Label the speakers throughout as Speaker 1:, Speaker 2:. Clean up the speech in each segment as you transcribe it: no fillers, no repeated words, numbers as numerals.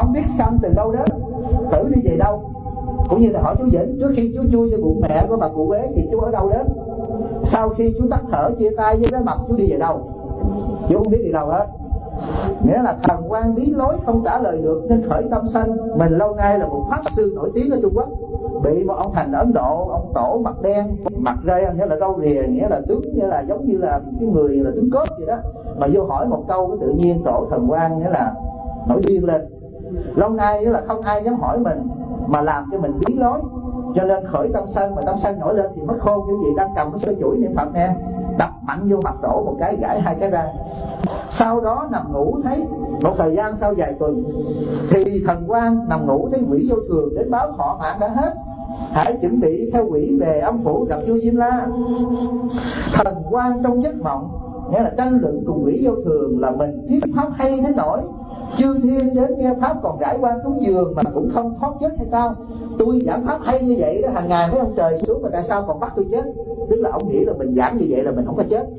Speaker 1: không biết sanh từ đâu đến, tử đi về đâu. Cũng như là hỏi chú Vĩnh, trước khi chú chui vô bụng mẹ của bà cụ Quế thì chú ở đâu đến? Sau khi chú tắt thở chia tay với bé Mập, chú đi về đâu? Chú không biết đi đâu hết. Nghĩa là thần quan bí lối không trả lời được nên khởi tâm sanh. Mình lâu nay là một pháp sư nổi tiếng ở Trung Quốc, bị một ông thành ở Ấn Độ, ông tổ mặt đen, mặt rê, nghĩa là râu rìa, nghĩa là tướng, nghĩa là giống như là cái người là tướng cướp vậy đó, mà vô hỏi một câu cái tự nhiên tổ thần quan nghĩa là nổi điên lên. Lâu nay là không ai dám hỏi mình mà làm cho mình bí lối, cho nên khởi tâm sân, mà tâm sân nổi lên thì mất khôn. Cái gì đang cầm cái chuỗi niệm Phật nè, đập mạnh vô mặt tổ một cái, gãy 2 cái răng. Sau đó nằm ngủ, thấy một thời gian sau vài tuần thì thần quan nằm ngủ thấy quỷ vô thường đến báo thọ mạng đã hết, hãy chuẩn bị theo quỷ về âm phủ gặp vua Diêm La. Thần quan trong giấc mộng nghĩa là tranh luận cùng quỷ vô thường là mình thuyết pháp hay thế nổi, chư thiên đến nghe pháp còn rải quan xuống giường mà cũng không thoát chết hay sao? Tôi giảng pháp hay như vậy đó, hàng ngày mấy ông trời xuống mà tại sao còn bắt tôi chết? Tức là ông nghĩ là mình giảng như vậy là mình không có chết.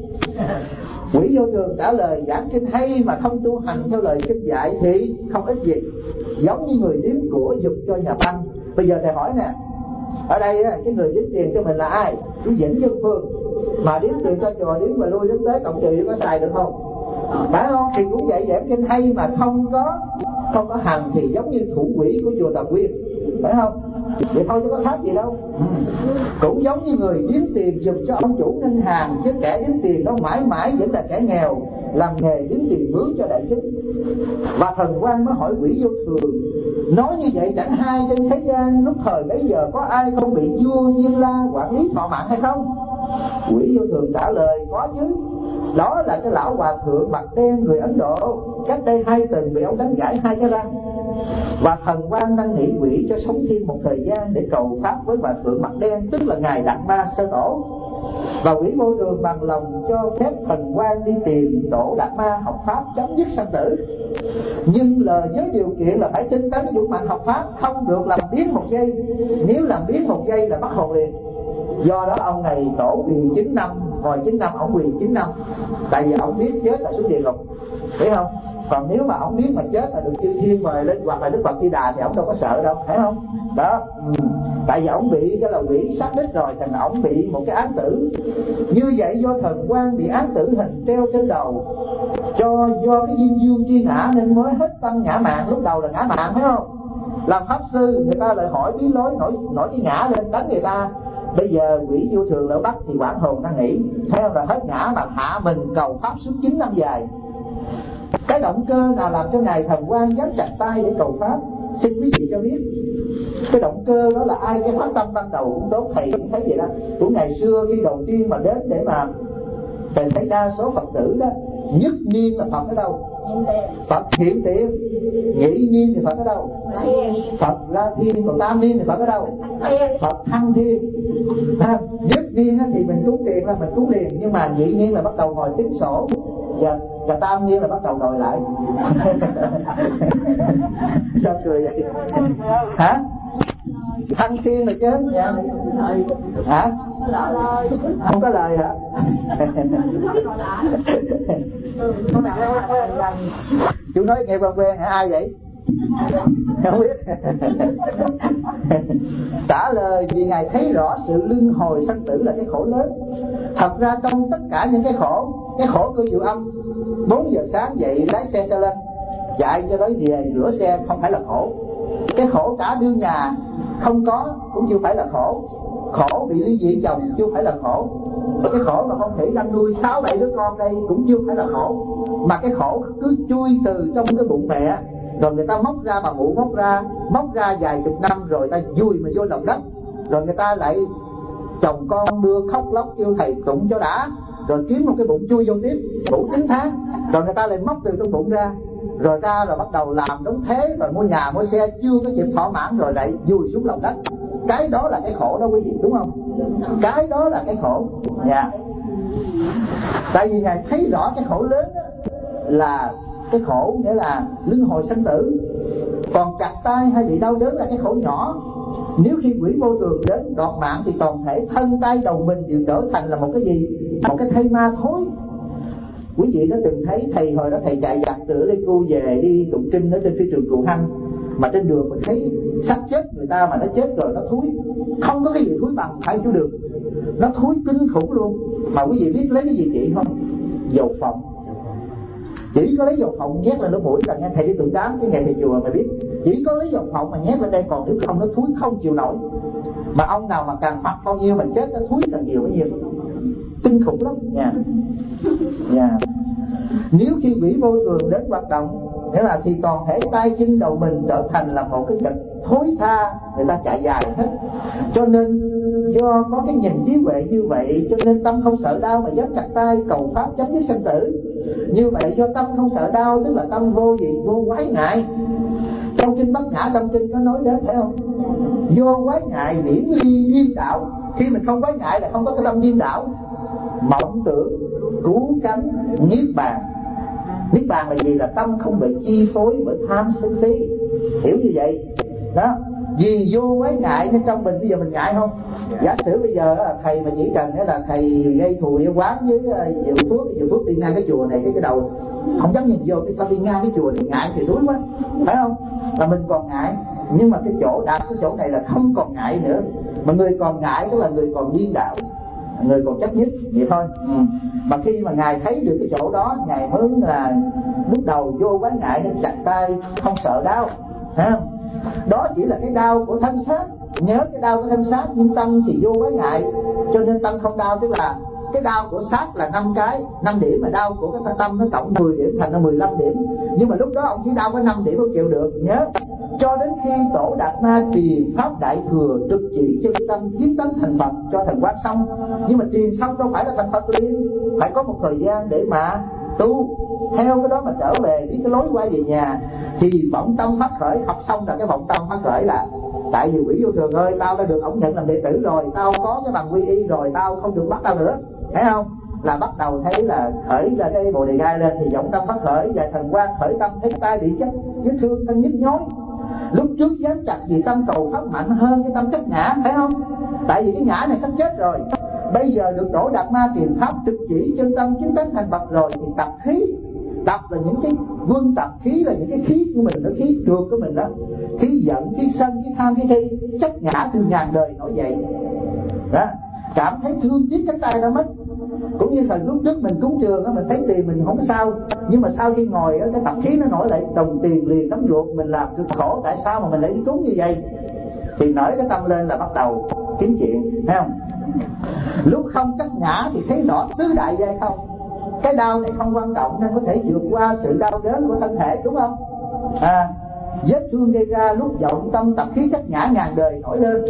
Speaker 1: Quỷ vô thường trả lời, giảng kinh hay mà không tu hành theo lời kinh dạy thì không ích gì, giống như người điếm của giục cho nhà băng. Bây giờ thầy hỏi nè, ở đây cái người điếm tiền cho mình là ai? Chú Vĩnh Dân Phương. Mà điếm tiền cho chùa, điếm mà lui đến tới cộng trừ có xài được không? Phải không? Thì cũng vậy, giảng kinh hay mà không có hành thì giống như thủ quỹ của chùa Tà Quyên, phải không? Vậy thôi chứ có khác gì đâu. Cũng giống như người điếm tiền dùng cho ông chủ ngân hàng, chứ kẻ điếm tiền đó mãi mãi vẫn là kẻ nghèo, làm nghề điếm tiền mướn cho đại chúng. Và thần quan mới hỏi quỷ vô thường, nói như vậy chẳng hay trên thế gian lúc thời bấy giờ có ai không bị vua Diêm La quản lý thọ mạng hay không? Quỷ vô thường trả lời, có chứ. Đó là cái lão hòa thượng mặt đen người Ấn Độ, cách đây 2 tuần bị ông đánh gãy 2 cái răng. Và thần quan đang nghĩ quỷ cho sống thêm một thời gian để cầu pháp với hòa thượng mặt đen, tức là ngài Đạt Ma Sơ Tổ. Và quỷ vô thường bằng lòng cho phép thần quan đi tìm tổ Đạt Ma học pháp chấm dứt sanh tử, nhưng lời với điều kiện là phải tinh tấn dũng mạnh học pháp, không được làm biếng một giây. Nếu làm biếng một giây là mất hồn liền. Do đó ông này tổ quỳ 9 năm, ngồi 9 năm, ông quỳ 9 năm. Tại vì ông biết chết là xuống địa ngục, phải không? Còn nếu mà ông biết mà chết là được chư thiên mời lên hoặc là Đức Phật Di Đà thì ông đâu có sợ đâu, phải không? Đó. Tại vì ông bị cái là quỷ sát đích rồi, thành ông bị một cái án tử. Như vậy do thần quan bị án tử hình treo trên đầu, do cái duyên dương chi ngã nên mới hết tâm ngã mạn. Lúc đầu là ngã mạn, phải không? Làm pháp sư người ta lại hỏi bí lối, nổi cái ngã lên đánh người ta. Bây giờ quỷ vô thường lỡ bắt thì quản hồn đang nghĩ, theo là hết ngã mà hạ mình cầu pháp suốt 9 năm dài. Cái động cơ nào làm cho ngài thần quan dám chặt tay để cầu pháp? Xin quý vị cho biết. Cái động cơ đó là ai? Cái phát tâm ban đầu cũng tốt, thầy cũng thấy vậy đó. Của ngày xưa khi đầu tiên mà đến để mà thầy thấy đa số Phật tử đó, nhất niên là Phật ở đâu? Phật hiện tiền. Nhị niên thì Phật ở đâu? Phật La Thiên. Còn tam niên thì Phật ở đâu? Phật Thăng Thiên. Nhất niên thì mình cúng tiền là mình cúng liền, nhưng mà nhị niên là bắt đầu ngồi tính sổ, và tam niên là bắt đầu đòi lại. Sao cười vậy? Hả? Thăng Thiên rồi chứ. Dạ. Hả? Không có lời hả? Chú nói nghe quen hả? Ai vậy? Không biết. Trả lời vì ngài thấy rõ sự luân hồi sanh tử là cái khổ lớn. Thật ra trong tất cả những cái khổ của diệu âm, 4 giờ sáng dậy lái xe cho lên chạy cho tới về rửa xe không phải là khổ. Cái khổ cả đương nhà không có cũng chưa phải là khổ. Khổ bị ly dị chồng chưa phải là khổ. Và cái khổ mà không thể đang nuôi 6-7 đứa con đây cũng chưa phải là khổ. Mà cái khổ cứ chui từ trong cái bụng mẹ, rồi người ta móc ra, bà mụ móc ra vài chục năm rồi ta vui mà vô lòng đất, rồi người ta lại chồng con đưa khóc lóc kêu thầy tụng cho đã, rồi kiếm một cái bụng chui vô tiếp đủ 9 tháng, rồi người ta lại móc từ trong bụng ra, rồi bắt đầu làm đống thế, rồi mua nhà mua xe chưa có kịp thỏa mãn rồi lại vùi xuống lòng đất. Cái đó là cái khổ đó quý vị, đúng không? Cái đó là cái khổ. Dạ. Tại vì ngài thấy rõ cái khổ lớn đó là cái khổ nghĩa là luân hồi sanh tử. Còn cặt tay hay bị đau đớn là cái khổ nhỏ. Nếu khi quỷ vô thường đến đoạt mạng thì toàn thể thân tay đầu mình đều trở thành là một cái gì? Một cái thây ma thối. Quý vị đã từng thấy thầy hồi đó thầy chạy giặc từ Lê Cô về đi tụng kinh ở trên phi trường Cù Hanh, mà trên đường mình thấy xác chết người ta mà nó chết rồi nó thúi, không có cái gì thúi bằng phải chú được, nó thúi kinh khủng luôn. Mà quý vị biết lấy cái gì trị không? Dầu phộng. Chỉ có lấy dầu phộng nhét lên lỗ mũi là nghe thầy đi tụi đám cái ngày thầy chùa mày biết, chỉ có lấy dầu phộng mà nhét lên đây, còn nếu không nó thúi không chịu nổi. Mà ông nào mà càng mặc bao nhiêu mình chết nó thúi càng nhiều bấy nhiêu, kinh khủng lắm nha. Nếu khi quỷ vô thường đến hoạt động, nghĩa là thì toàn thể tay chân đầu mình trở thành là một cái vật thối tha, người ta chạy dài hết. Cho nên do có cái nhìn trí huệ như vậy, cho nên tâm không sợ đau mà dám chặt tay cầu pháp chấm dứt sanh tử. Như vậy do tâm không sợ đau, tức là tâm vô gì? Vô quái ngại. Trong kinh Bát Nhã Tâm Kinh có nói đến, thấy không? Vô quái ngại miễn ly điên đảo. Khi mình không quái ngại là không có cái tâm điên đảo. Mộng tưởng, cứu cánh, niết bàn. Niết bàn là gì? Là tâm không bị chi phối bởi tham sân si. Hiểu như vậy đó. Vì vô quái ngại nên trong mình bây giờ mình ngại không? Giả sử bây giờ là thầy mà chỉ cần là thầy gây thù yêu quán với Diệu Phước đi ngang cái chùa này, cái đầu không dám nhìn vô, cái tao đi ngang cái chùa này ngại thì đuối quá, phải không? Là mình còn ngại. Nhưng mà cái chỗ đạt cái chỗ này là không còn ngại nữa. Mà người còn ngại tức là người còn điên đảo, người còn chấp nhất vậy thôi. Mà khi mà ngài thấy được cái chỗ đó, ngài mới là lúc đầu vô quái ngại nên chặt tay không sợ đau, thấy không? Đó chỉ là cái đau của thân xác, nhớ cái đau của thân xác, nhưng tâm thì vô quái ngại, cho nên tâm không đau. Tức là cái đau của xác là 5 điểm, mà đau của cái tâm nó tổng 10 điểm thành là 15 điểm. Nhưng mà lúc đó ông chỉ đau có 5 điểm không chịu được. Nhớ cho đến khi Tổ Đạt Ma truyền pháp đại thừa trực chỉ chân tâm kiến tánh thành Phật cho thần quan xong. Nhưng mà truyền xong đâu phải là thành Phật liền, phải có một thời gian để mà tu theo cái đó mà trở về biết cái lối quay về nhà. Thì vọng tâm phát khởi, học xong là cái vọng tâm phát khởi là tại vì quỷ vô thường ơi, tao đã được ổng nhận làm đệ tử rồi, tao có cái bằng quy y rồi, tao không được bắt tao nữa, thấy không? Là bắt đầu thấy là khởi ra cái bồ đề gai lên, thì vọng tâm phát khởi và thần quan khởi tâm, thấy tay bị chết vết thương thân nhức nhối. Lúc trước dám chặt vì tâm cầu pháp mạnh hơn cái tâm chấp ngã, thấy không? Tại vì cái ngã này sắp chết rồi. Bây giờ được Tổ Đạt Ma truyền pháp trực chỉ chân tâm chứng tánh thành Phật rồi, thì tập khí. Tập là những cái quân tập, khí là những cái khí của mình, nó khí trượt của mình đó. Khí giận, khí sân, khí tham, khí thi, chấp ngã từ ngàn đời nổi dậy đó. Cảm thấy thương tiếc cánh tay đã mất. Cũng như thời lúc trước mình cúng trường á, mình thấy tiền mình không có sao, nhưng mà sau khi ngồi á, cái tập khí nó nổi lại, đồng tiền liền đóng ruột, mình làm cực khổ, tại sao mà mình lại đi cúng như vậy? Thì nổi cái tâm lên là bắt đầu kiếm chuyện, thấy không? Lúc không chấp ngã thì thấy rõ tứ đại giai không. Cái đau này không quan trọng nên có thể vượt qua sự đau đớn của thân thể, đúng không? Vết thương gây ra lúc vọng tâm tập khí chấp ngã ngàn đời nổi lên,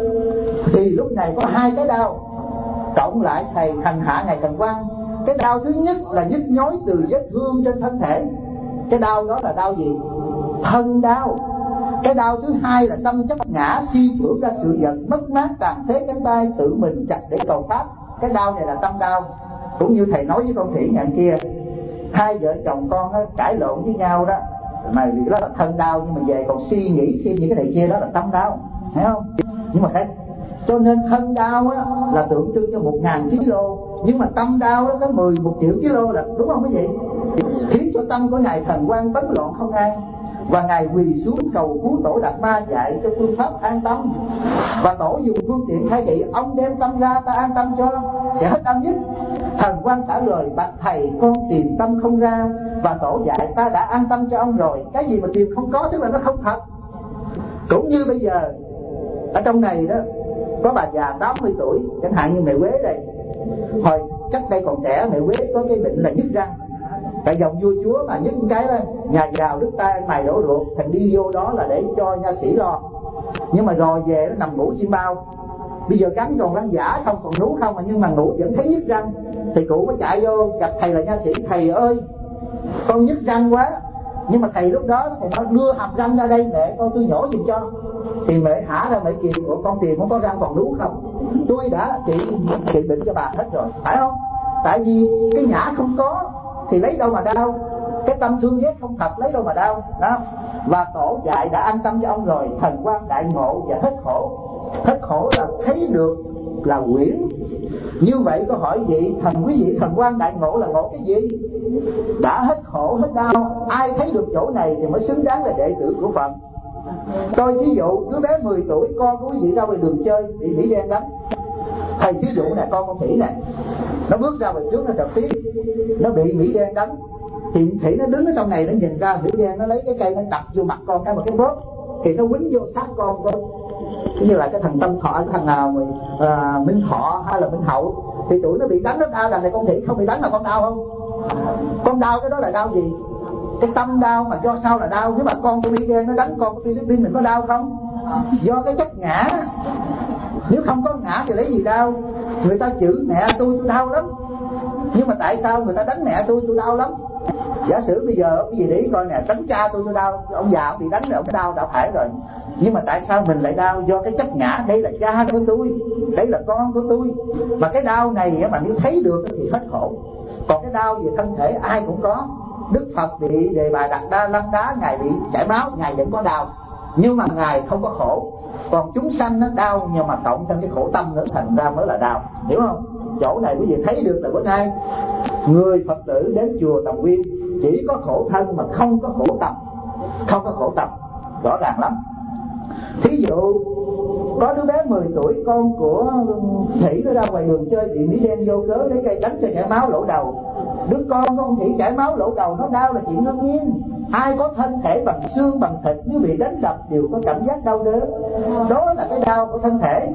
Speaker 1: thì lúc này có hai cái đau cộng lại thầy hành hạ ngày Thần Quang. Cái đau thứ nhất là nhức nhối từ vết thương trên thân thể, cái đau đó là đau gì? Thân đau. Cái đau thứ hai là tâm chấp ngã suy tưởng ra sự giận mất mát, tàn phế cánh tay tự mình chặt để cầu pháp. Cái đau này là tâm đau. Cũng như thầy nói với con Thủy ngày kia, hai vợ chồng con cãi lộn với nhau đó, mà vì đó là thân đau, nhưng mà về còn suy nghĩ thêm những cái này kia, đó là tâm đau, thấy không? Nhưng mà thấy, cho nên thân đau á, là tượng trưng cho 1000 kg, nhưng mà tâm đau đó có 11 triệu kg, là đúng không quý vị? Khiến cho tâm của ngài Thần Quang bấn loạn không an, và ngài quỳ xuống cầu cứu Tổ Đạt Ma dạy cho phương pháp an tâm. Và Tổ dùng phương tiện khai thị, ông đem tâm ra ta an tâm cho, sẽ hết tâm nhất. Thần Quang trả lời, bạch thầy, con tìm tâm không ra, và Tổ dạy ta đã an tâm cho ông rồi. Cái gì mà tìm không có tức là nó không thật. Cũng như bây giờ ở trong này đó, có bà già 80 tuổi, chẳng hạn như mẹ Quế đây. Hồi cách đây còn trẻ, mẹ Quế có cái bệnh là nhức răng. Tại dòng vua chúa mà nhức cái đó, nhà giàu đứt tay ăn mày đổ ruột, thành đi vô đó là để cho nha sĩ lo. Nhưng mà rồi về nó nằm ngủ chim bao. Bây giờ cắn còn răng giả không, còn nú không, nhưng mà ngủ vẫn thấy nhức răng. Thì cụ mới chạy vô gặp thầy là nha sĩ, thầy ơi con nhức răng quá. Nhưng mà thầy lúc đó thầy nói đưa hàm răng ra đây mẹ con tôi nhổ giùm cho. Thì mẹ hả ra mẹ kìm của con tìm không có răng còn nú không, tôi đã trị bệnh cho bà hết rồi, phải không? Tại vì cái ngã không có thì lấy đâu mà đau, cái tâm thương ghét không thật lấy đâu mà đau đó. Và Tổ dạy đã an tâm cho ông rồi, Thần Quang đại ngộ và hết khổ. Hết khổ là thấy được là quyển. Như vậy tôi hỏi vậy, quý vị Thần Quang đại ngộ là ngộ cái gì? Đã hết khổ hết đau, ai thấy được chỗ này thì mới xứng đáng là đệ tử của Phật. Tôi ví dụ đứa bé 10 tuổi, con của quý vị ra ngoài đường chơi bị Mỹ đen đánh. Thầy ví dụ nè, con Thủy nè, nó bước ra ngoài trước nó trật tiết, nó bị Mỹ đen đánh, thì Thủy nó đứng ở trong này nó nhìn ra Mỹ đen, nó lấy cái cây nó đập vô mặt con cái một cái bóp, thì nó quýnh vô sát con. Như là cái thằng Tâm Thọ, cái thằng nào Minh Thọ hay là Minh Hậu, thì tụi nó bị đánh nó đau. Đằng này con Thủy không bị đánh là con đau không? Con đau cái đó là đau gì? Cái tâm đau mà do sao là đau. Nếu mà con của Mỹ đen nó đánh con của Philippines mình có đau không? Do cái chất ngã. Nếu không có ngã thì lấy gì đau? Người ta chửi mẹ tôi đau lắm, nhưng mà tại sao người ta đánh mẹ tôi đau lắm? Giả sử bây giờ cái gì để ý coi nè, đánh cha tôi đau, ông già ông bị đánh rồi ông đau, đã phải rồi. Nhưng mà tại sao mình lại đau? Do cái chấp ngã, đây là cha của tôi, đây là con của tôi. Mà cái đau này mà nếu thấy được thì hết khổ. Còn cái đau về thân thể ai cũng có. Đức Phật bị Đề Bà Đạt Đa lăn đá, ngài bị chảy máu, ngài vẫn có đau, nhưng mà ngài không có khổ. Còn chúng sanh nó đau, nhưng mà cộng thêm cái khổ tâm nữa, thành ra mới là đau, hiểu không? Chỗ này quý vị thấy được là bữa nay người Phật tử đến chùa Tầm Nguyên chỉ có khổ thân mà không có khổ tâm, không có khổ tâm, rõ ràng lắm. Thí dụ có đứa bé 10 tuổi, con của Thủy nó ra ngoài đường chơi bị Mỹ đen vô cớ lấy cây đánh cho chảy máu lỗ đầu. Đứa con của ông Thủy chảy máu lỗ đầu nó đau là chuyện đương nhiên. Ai có thân thể bằng xương bằng thịt, nếu bị đánh đập đều có cảm giác đau đớn. Đó là cái đau của thân thể.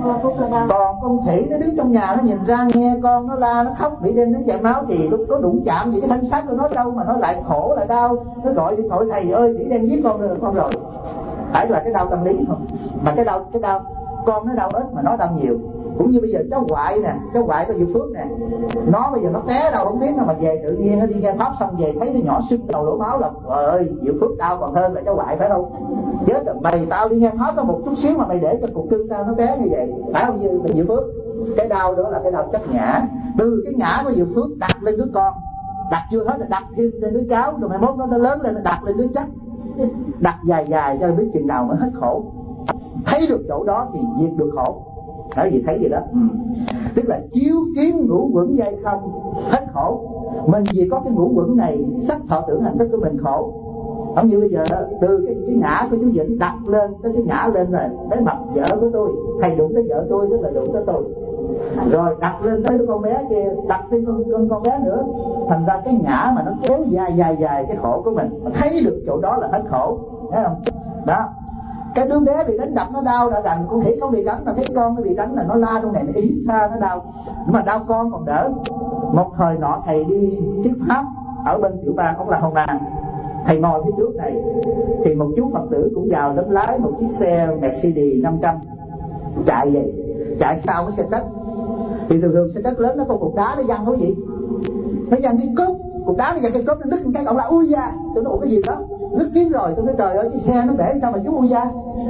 Speaker 1: Còn con Thủy nó đứng trong nhà, nó nhìn ra nghe con nó la, nó khóc, bị đen nó chảy máu, thì lúc có đụng chạm gì cái thân xác của nó đâu mà nó lại khổ lại đau. Nó gọi điện thoại thầy ơi bị đen giết con rồi. Phải là cái đau tâm lý không? Mà cái đau con nó đau ít mà nó đau nhiều. Cũng như bây giờ cháu ngoại nè, cháu ngoại có Diệu Phước nè, nó bây giờ nó té đâu không biết đâu, mà về tự nhiên nó đi nghe pháp xong về thấy nó nhỏ sưng đầu đổ máu là trời ơi, Diệu Phước đau còn hơn là cháu ngoại, phải không? Chết rồi, mày tao đi nghe pháp có một chút xíu mà mày để cho cục cưng tao nó té như vậy, phải không? Như Diệu Phước, cái đau đó là cái đau chất ngã. Từ cái ngã của Diệu Phước đặt lên đứa con, đặt chưa hết là đặt thêm lên đứa cháu, rồi mai mốt nó lớn lên nó đặt lên đứa chắc, đặt dài cho biết chừng nào mới hết khổ. Thấy được chỗ đó thì diệt được khổ. Nói gì thấy gì đó. Tức là chiếu kiến ngũ quẩn dây không, hết khổ. Mình vì có cái ngũ quẩn này, sắc thọ tưởng hành thức của mình khổ. Không như bây giờ từ cái ngã của chú Vĩnh đặt lên tới cái ngã lên rồi tới mặt vợ của tôi, thầy đụng tới vợ tôi tức là đụng tới tôi. Rồi đặt lên tới con bé kia, đặt tới con bé nữa. Thành ra cái ngã mà nó kéo dài cái khổ của mình. Mà thấy được chỗ đó là hết khổ, thấy không? Đó. Cái đứa bé bị đánh đập nó đau đã đành, con Thủy không bị đánh mà thấy con nó bị đánh là nó la trong này, nó ý xa nó đau. Nhưng mà đau con còn đỡ. Một thời nọ thầy đi thuyết pháp ở bên Tiểu Bang, ông là Hồng Đàn. Thầy ngồi phía trước này thì một chú Phật tử cũng vào đến lái một chiếc xe Mercedes 500 chạy vậy, chạy sau cái xe đất. Thì thường xe đất lớn nó có cục đá nó văng cái gì, nó văng cái cốt, cục đá nó văng cái cốt, nó đứt cái, ông là ui da. Tôi nói cái gì đó nứt tiếng rồi, tôi nói trời ơi cái xe nó bể sao mà chú ui da.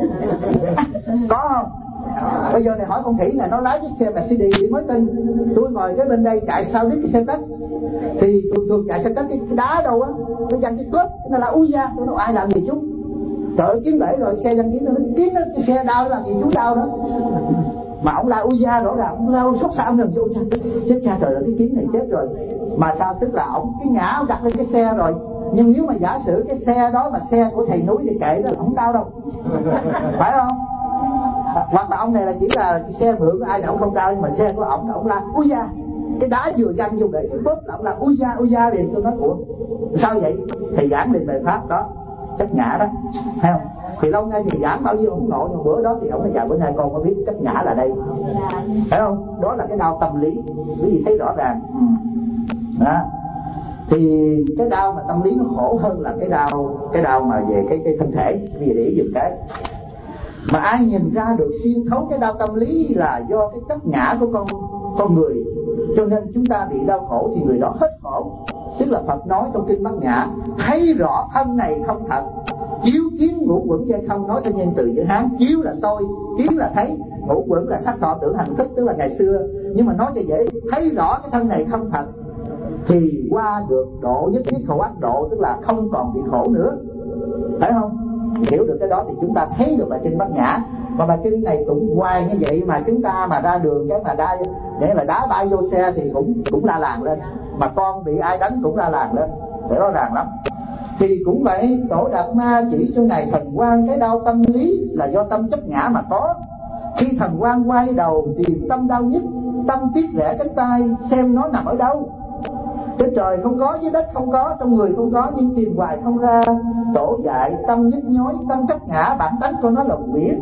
Speaker 1: Có không? Bây giờ này hỏi con Thủy này, nó lái chiếc xe Mercedes đi mới tin. Tôi ngồi cái bên đây chạy sau đứt cái xe đất, thì thường chạy xe đất cái đá đâu á nó văng cái cốt, nó là ui da. Tôi nói ai làm gì chú? Trời ơi kiến bể rồi, xe văng kiến, tôi nói kiến nó cái xe đau làm gì chú đau đó. Mà ông la ui da rõ ràng, ông la sốt sao ngừng vô cha, chết cha trời ơi cái kiến này chết rồi. Mà sao? Tức là ông cái ngã ông đặt lên cái xe rồi. Nhưng nếu mà giả sử cái xe đó mà xe của thầy núi thì kệ đó, không đau đâu, phải không? Hoặc là ông này là chỉ là cái xe mượn của ai là ông không đau, nhưng mà xe của ông la ui da, cái đá vừa văng vô để cái bóp là ông la ui da liền. Tôi nói ủa sao vậy? Thầy giảng liền bài pháp đó, chất ngã đó, thấy không? Thì lâu nay thì giảng bao nhiêu không nổi, nhưng bữa đó thì ông nói dạ bữa nay con có biết chất ngã là đây, phải không? Đó là cái đau tâm lý, quý vị thấy rõ ràng đó. Thì cái đau mà tâm lý nó khổ hơn là cái đau mà về cái thân thể. Vì để ý dùm cái mà ai nhìn ra được xuyên thấu cái đau tâm lý là do cái chất ngã của con người, cho nên chúng ta bị đau khổ thì người đó hết khổ. Tức là Phật nói trong kinh Bát Nhã, thấy rõ thân này không thật, chiếu kiến ngũ quẩn dây không. Nói theo nhân từ chữ Hán, chiếu là soi, kiến là thấy, ngũ quẩn là sắc thọ tưởng hành thức, tức là ngày xưa. Nhưng mà nói cho dễ, thấy rõ cái thân này không thật thì qua được độ nhất thiết khổ ác độ, tức là không còn bị khổ nữa, phải không? Hiểu được cái đó thì chúng ta thấy được bài kinh Bát Nhã. Và bài kinh này cũng hoài như vậy mà chúng ta mà ra đường cái mà để là đá bay vô xe thì cũng la làng lên, mà con bị ai đánh cũng la làng lên, để rõ ràng lắm. Thì cũng vậy, Tổ Đạt Ma chỉ cho ngài Thần Quang cái đau tâm lý là do tâm chấp ngã mà có. Khi Thần Quang quay đầu tìm tâm đau nhất, tâm tiếc rẽ cánh tay xem nó nằm ở đâu. Trên trời không có, dưới đất không có, trong người không có, nhưng tìm hoài không ra. Tổ dạy tâm nhức nhối, tâm chấp ngã, bản tánh của nó là quyển,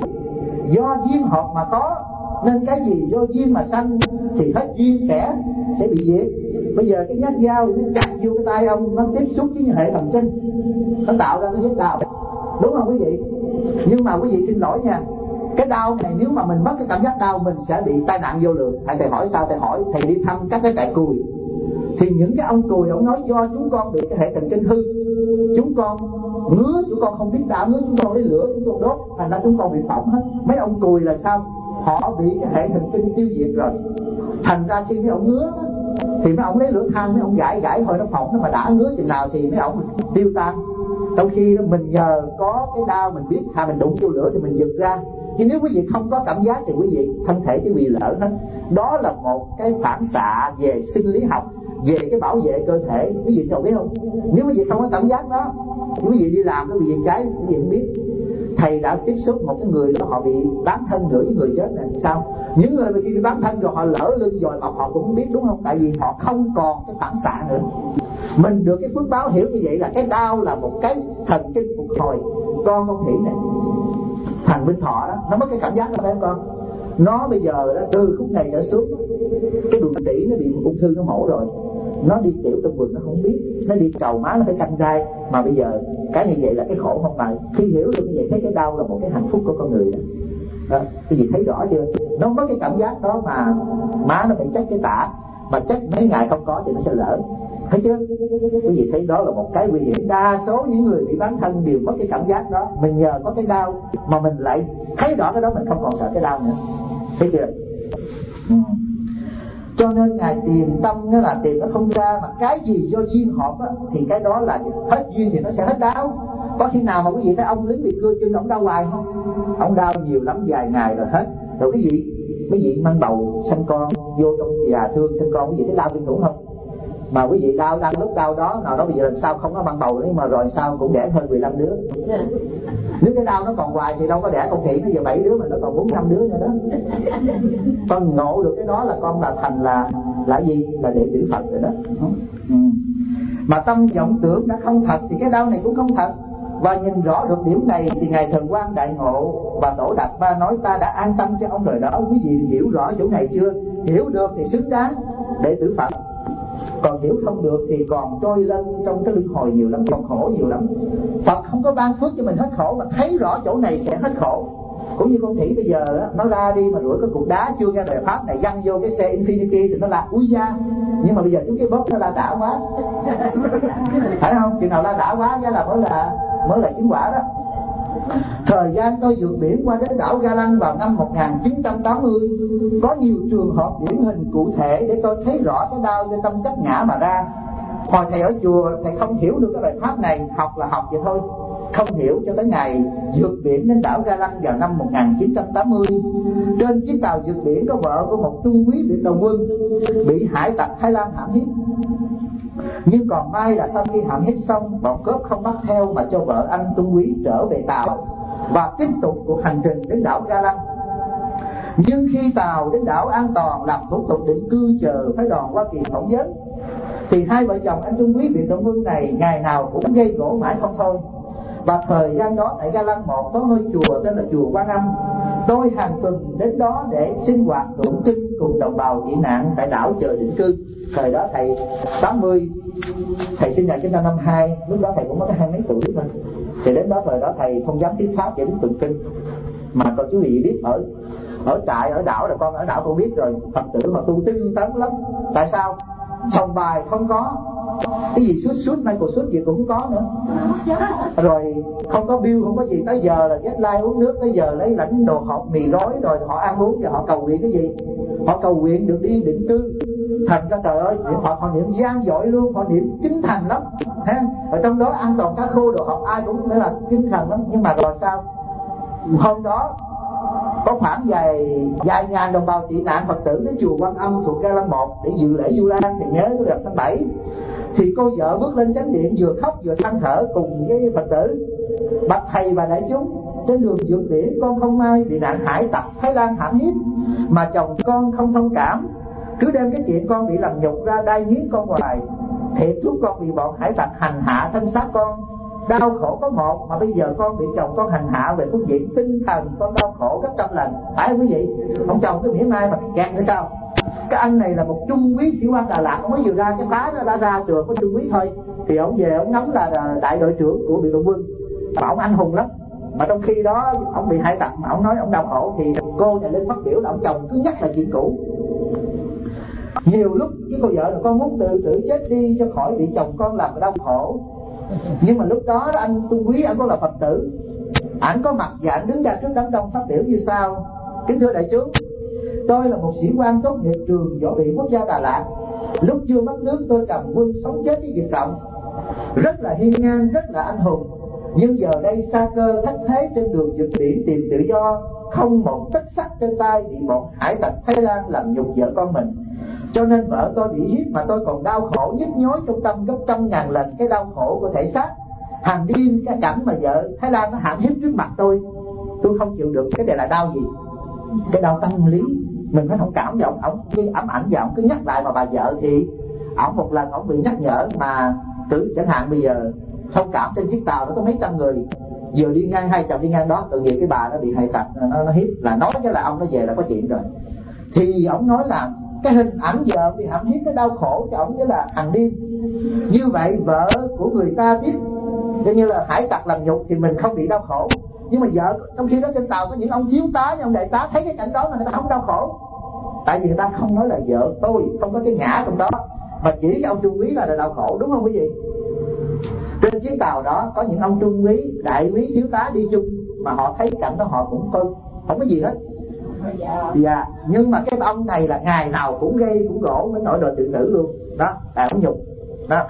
Speaker 1: do duyên hợp mà có. Nên cái gì do duyên mà sanh thì hết duyên sẽ bị diệt. Bây giờ cái nhát dao nó chặt vô cái tay ông, nó tiếp xúc với hệ thần kinh, nó tạo ra cái vết đau, đúng không quý vị? Nhưng mà quý vị xin lỗi nha, cái đau này nếu mà mình mất cái cảm giác đau, mình sẽ bị tai nạn vô lượng. Thầy hỏi sao? Thầy hỏi thầy đi thăm các cái trại cùi, thì những cái ông cùi ông nói do chúng con bị cái hệ thần kinh hư, chúng con ngứa, chúng con không biết đau ngứa, chúng con lấy lửa chúng con đốt, thành ra chúng con bị phỏng hết. Mấy ông cùi là sao? Họ bị cái hệ thần kinh tiêu diệt rồi, thành ra khi mấy ông ngứa thì mấy ông lấy lửa than, mấy ông gãi thôi nó phỏng, nó mà đã ngứa chừng nào thì mấy ông tiêu tan. Trong khi đó mình nhờ có cái đau mình biết mình đụng vô lửa thì mình giật ra. Nhưng nếu quý vị không có cảm giác thì quý vị thân thể chỉ bị lỡ hết. Đó là một cái phản xạ về sinh lý học, về cái bảo vệ cơ thể. Quý vị có biết không? Nếu quý vị không có cảm giác đó, quý vị đi làm quý vị cháy, quý vị không biết. Thầy đã tiếp xúc một cái người đó, họ bị bán thân nửa với người chết này. Sao? Những người mà khi bị bán thân rồi họ lỡ lưng dòi mọc họ cũng không biết, đúng không? Tại vì họ không còn cái phản xạ nữa. Mình được cái phước báo hiểu như vậy là cái đau là một cái thần kinh phục hồi. Con Thủy này, thằng Minh Thọ đó, nó mất cái cảm giác đó phải không con? Nó bây giờ đó, từ khúc này trở xuống cái đường tủy nó bị một ung thư nó mổ rồi, nó đi tiểu trong quần nó không biết, nó đi cầu má nó phải canh gai. Mà bây giờ cái như vậy là cái khổ không phải. Khi hiểu được như vậy thấy cái đau là một cái hạnh phúc của con người đó. Đó, cái gì thấy rõ chưa? Nó mất cái cảm giác đó mà má nó phải chắc cái tả, mà chắc mấy ngày không có thì nó sẽ lỡ. Thấy chưa? Quý vị thấy đó là một cái nguy hiểm. Đa số những người bị bán thân đều mất cái cảm giác đó. Mình nhờ có cái đau mà mình lại thấy rõ cái đó, mình không còn sợ cái đau nữa. Thấy chưa? Cho nên ngài tìm tâm nó là tìm nó không ra, mà cái gì do duyên hợp á, thì cái đó là hết duyên thì nó sẽ hết đau. Có khi nào mà quý vị thấy ông lính bị cưa chân ông đau hoài không? Ông đau nhiều lắm, vài ngày rồi hết. Rồi quý vị mang bầu sanh con vô trong già thương sanh con, quý vị thấy đau kinh khủng không? Mà quý vị đau lúc đau đó nào đó bây giờ lần sau không có mang bầu nữa, mà rồi sau cũng đẻ hơn 15 đứa. Nếu cái đau nó còn hoài thì đâu có đẻ con khỉ nó giờ 7 đứa mà nó còn 4-5 đứa nữa đó. Con ngộ được cái đó là con là thành là gì? Là đệ tử Phật rồi đó. Mà tâm vọng tưởng đã không thật thì cái đau này cũng không thật. Và nhìn rõ được điểm này thì ngài Thần Quang đại ngộ và Tổ Đạt Ma nói ta đã an tâm cho ông rồi đó. Quý vị hiểu rõ chỗ này chưa? Hiểu được thì xứng đáng đệ tử Phật, còn hiểu không được thì còn trôi lên trong cái luân hồi nhiều lắm, còn khổ nhiều lắm. Phật không có ban phước cho mình hết khổ, mà thấy rõ chỗ này sẽ hết khổ. Cũng như con khỉ bây giờ đó, nó ra đi mà rủi cái cục đá chưa nghe lời pháp này văng vô cái xe Infinity thì nó là úi da. Nhưng mà bây giờ chúng cái bóp nó la đảo quá phải không? Chừng nào la đảo quá cái là mới là chứng quả đó. Thời gian tôi vượt biển qua đến đảo Ga Lăng vào năm 1980, có nhiều trường hợp điển hình cụ thể để tôi thấy rõ cái đau do tâm chấp ngã mà ra. Hồi thầy ở chùa thầy không hiểu được cái bài pháp này, học là học vậy thôi, không hiểu cho tới ngày vượt biển đến đảo Ga Lăng vào năm 1980. Trên chiếc tàu vượt biển có vợ của một trung úy biệt đầu quân bị hải tặc Thái Lan hãm hiếp. Nhưng còn may là sau khi hãm hiếp xong, bọn cướp không bắt theo mà cho vợ anh trung úy trở về tàu và tiếp tục cuộc hành trình đến đảo Ga Lăng. Nhưng khi tàu đến đảo an toàn làm thủ tục định cư chờ phái đoàn Hoa Kỳ phỏng vấn, thì hai vợ chồng anh trung úy biệt động quân này ngày nào cũng gây gổ mãi không thôi. Và thời gian đó tại Ga Lăng 1 có ngôi chùa tên là chùa Quan Âm. Tôi hàng tuần đến đó để sinh hoạt tụng kinh cùng đồng bào tị nạn tại đảo chờ định cư. Thời đó thầy 80, thầy sinh ngày 1952, lúc đó thầy cũng có 20 mấy tuổi thôi. Thì đến đó thời đó thầy không dám thuyết pháp để đến tụng kinh. Mà con chú vị biết ở trại ở đảo là con ở đảo con biết rồi, Phật tử mà tu tinh tấn lắm. Tại sao? Sòng bài không có, cái gì suốt Michael suốt gì cũng không có nữa. Rồi không có bill, không có gì, tới giờ là deadline uống nước, tới giờ lấy lãnh đồ hộp mì gói rồi họ ăn uống, giờ họ cầu nguyện cái gì? Họ cầu nguyện được đi định cư. Thành ra trời ơi, họ niệm gian dội luôn, họ niệm chính thành lắm ha. Ở trong đó ăn toàn cá khô đồ hộp ai cũng nói là chính thành lắm. Nhưng mà rồi sao? Hôm đó có khoảng vài ngàn đồng bào tị nạn Phật tử đến chùa Quan Âm thuộc Ga Lăng 1 để dự lễ Vu Lan. Thì nhớ cái đợt tháng 7 Thì cô vợ bước lên chánh điện vừa khóc vừa than thở cùng với Phật tử: bạch thầy và đại chúng, trên đường vượt biển con không may bị nạn hải tặc Thái Lan hãm hiếp, mà chồng con không thông cảm, cứ đem cái chuyện con bị làm nhục ra đai nghiến con hoài. Thiệt lúc con bị bọn hải tặc hành hạ thân xác con, đau khổ có một, mà bây giờ con bị chồng con hành hạ về phương diện tinh thần, con đau khổ gấp trăm lần. Phải không quý vị? Ông chồng cứ mỉa mai mà gạt nữa sao? Cái anh này là một trung úy sĩ quan Đà Lạt, ông mới vừa ra cái khóa nó đã ra trường có trung úy thôi, thì ông về ông ngắm là đại đội trưởng của biệt đội quân, mà ông anh hùng lắm. Mà trong khi đó ông bị hải tặc mà ông nói ông đau khổ, thì cô này lên phát biểu là ông chồng cứ nhắc lại chuyện cũ. Nhiều lúc cái cô vợ là con muốn tự chết đi cho khỏi bị chồng con làm đau khổ. Nhưng mà lúc đó anh trung úy, anh có là Phật tử, anh có mặt và anh đứng ra trước đám đông phát biểu như sau: kính thưa đại chúng, tôi là một sĩ quan tốt nghiệp trường võ bị quốc gia Đà Lạt. Lúc chưa mất nước tôi cầm quân sống chết với Việt Cộng, rất là hiên ngang, rất là anh hùng. Nhưng giờ đây sa cơ thất thế trên đường vượt biển tìm tự do, không một tấc sắt trên tay bị bọn hải tặc Thái Lan làm nhục vợ con mình. Cho nên vợ tôi bị hiếp mà tôi còn đau khổ nhức nhối trong tâm gấp trăm ngàn lần cái đau khổ của thể xác. Hàng đêm cái cảnh mà vợ Thái Lan nó hãm hiếp trước mặt tôi không chịu được. Cái này là đau gì? Cái đau tâm lý. Mình phải thông cảm với ông như ám ảnh và ông cứ nhắc lại. Mà bà vợ thì ông một lần ông bị nhắc nhở mà cứ chẳng hạn bây giờ thông cảm trên chiếc tàu nó có mấy trăm người, vừa đi ngang hai chồng đi ngang đó, tự nhiên cái bà nó bị hải tặc nó hiếp, là nói cái là ông nó về là có chuyện rồi. Thì ông nói là cái hình ảnh vợ bị hãm hiếp nó đau khổ cho ông, với là hàng đêm. Như vậy vợ của người ta biết coi như là hải tặc làm nhục thì mình không bị đau khổ, nhưng mà vợ trong khi đó trên tàu có những ông thiếu tá, những ông đại tá thấy cái cảnh đó mà người ta không đau khổ, tại vì người ta không nói là vợ tôi, không có cái ngã trong đó, mà chỉ cái ông trung úy là đau khổ, đúng không quý vị? Trên chiếc tàu đó có những ông trung úy, đại úy, thiếu tá đi chung, mà họ thấy cảnh đó họ cũng không có gì hết. Dạ, nhưng mà cái ông này là ngày nào cũng gây cũng gỗ, mới nổi đòi tự tử luôn đó, là ông nhục đó.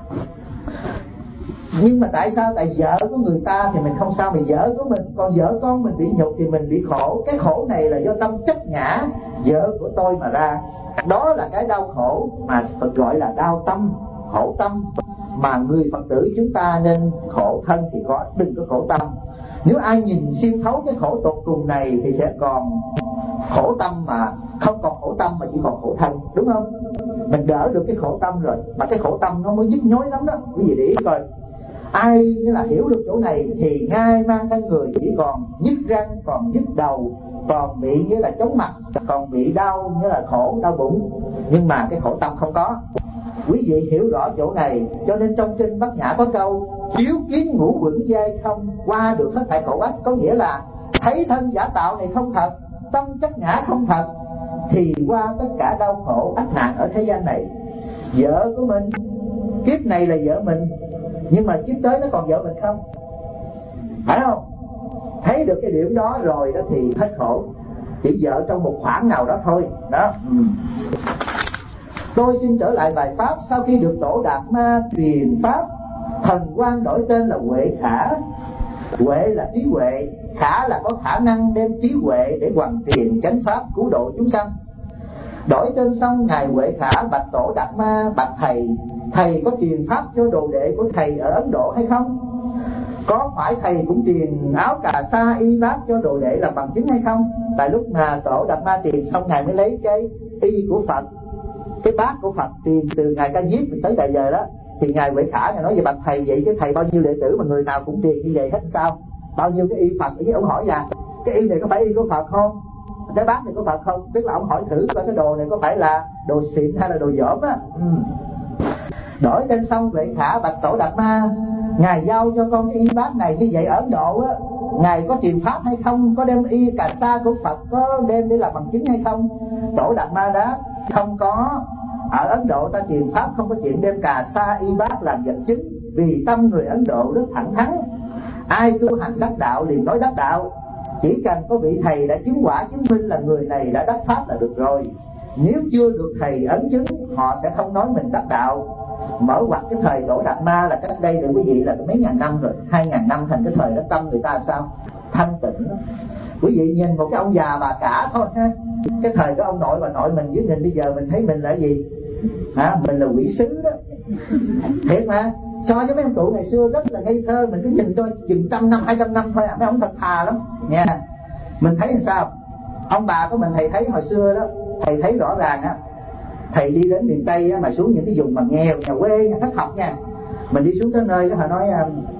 Speaker 1: Nhưng mà tại sao? Tại vợ của người ta thì mình không sao, mà vợ của mình, còn vợ con mình bị nhục thì mình bị khổ. Cái khổ này là do tâm chấp ngã vợ của tôi mà ra. Đó là cái đau khổ mà Phật gọi là đau tâm, khổ tâm. Mà người Phật tử chúng ta nên khổ thân thì có, đừng có khổ tâm. Nếu ai nhìn xuyên thấu cái khổ tột cùng này thì sẽ còn khổ tâm, mà không còn khổ tâm mà chỉ còn khổ thân, đúng không? Mình đỡ được cái khổ tâm rồi, mà cái khổ tâm nó mới nhức nhối lắm đó. Quý vị để ý coi, ai như là hiểu được chỗ này thì ngay mang thân người chỉ còn nhức răng, còn nhức đầu, còn bị như là chóng mặt, còn bị đau như là khổ, đau bụng, nhưng mà cái khổ tâm không có. Quý vị hiểu rõ chỗ này, cho nên trong kinh Bát Nhã có câu chiếu kiến ngũ quẩn giai không, qua được hết thảy khổ ách. Có nghĩa là thấy thân giả tạo này không thật, tâm chấp ngã không thật, thì qua tất cả đau khổ ách nạn ở thế gian này. Vợ của mình kiếp này là vợ mình, nhưng mà kiếp tới nó còn vợ mình không? Phải không? Thấy được cái điểm đó rồi đó thì hết khổ. Chỉ vợ trong một khoảng nào đó thôi đó. Tôi xin trở lại bài pháp. Sau khi được Tổ Đạt Ma truyền pháp, thần quan đổi tên là Huệ Khả. Huệ là trí huệ, Khả là có khả năng đem trí huệ để hoàn thiện chánh pháp cứu độ chúng sanh. Đổi tên xong, ngài Huệ Khả bạch Tổ Đạt Ma: bạch thầy, thầy có truyền pháp cho đồ đệ của thầy ở Ấn Độ hay không? Có phải thầy cũng truyền áo cà sa y bát cho đồ đệ làm bằng chứng hay không? Tại lúc mà Tổ Đạt Ma truyền xong, ngài mới lấy cái y của Phật, cái bát của Phật truyền từ ngài Ca Diếp tới Đại Giờ đó. Thì ngài Huệ Khả ngài nói về bạch thầy, vậy cái thầy bao nhiêu đệ tử mà người nào cũng truyền như vậy hết sao? Bao nhiêu cái y Phật? Với ông hỏi là cái y này có phải y của Phật không? Cái bát này có Phật không? Tức là ông hỏi thử coi cái đồ này có phải là đồ xịn hay là đồ dởm á. Đổi tên xong, Huệ Khả bạch Tổ Đạt Ma: ngài giao cho con cái y bát này như vậy ở Ấn Độ á, ngài có truyền pháp hay không? Có đem y cà sa của Phật có đem để làm bằng chứng hay không? Tổ Đạt Ma đáp: không có. Ở Ấn Độ ta truyền pháp không có chuyện đem cà sa y bát làm vật chứng, vì tâm người Ấn Độ rất thẳng thắn, ai tu hành đắc đạo liền nói đắc đạo. Chỉ cần có vị thầy đã chứng quả chứng minh là người này đã đắc pháp là được rồi. Nếu chưa được thầy ấn chứng, họ sẽ không nói mình đắc đạo. Mở ngoặt cái thời Tổ Đạt Ma là cách đây được quý vị là mấy ngàn năm rồi, 2000 năm, thành cái thời đó tâm người ta sao? Thanh tịnh. Quý vị nhìn một cái ông già bà cả thôi ha, cái thời của ông nội bà nội mình với mình bây giờ mình thấy mình là gì? Mình là quỷ sứ đó, Thiệt mà, so với mấy ông cụ ngày xưa rất là ngây thơ, mình cứ nhìn thôi chừng 100 năm 200 năm thôi à, mấy ông thật thà lắm nha. Mình thấy làm sao, ông bà của mình thầy thấy hồi xưa đó, thầy thấy rõ ràng á, thầy đi đến miền Tây á, mà xuống những cái vùng mà nghèo, nhà quê, nhà thất học nha, mình đi xuống tới nơi đó họ nói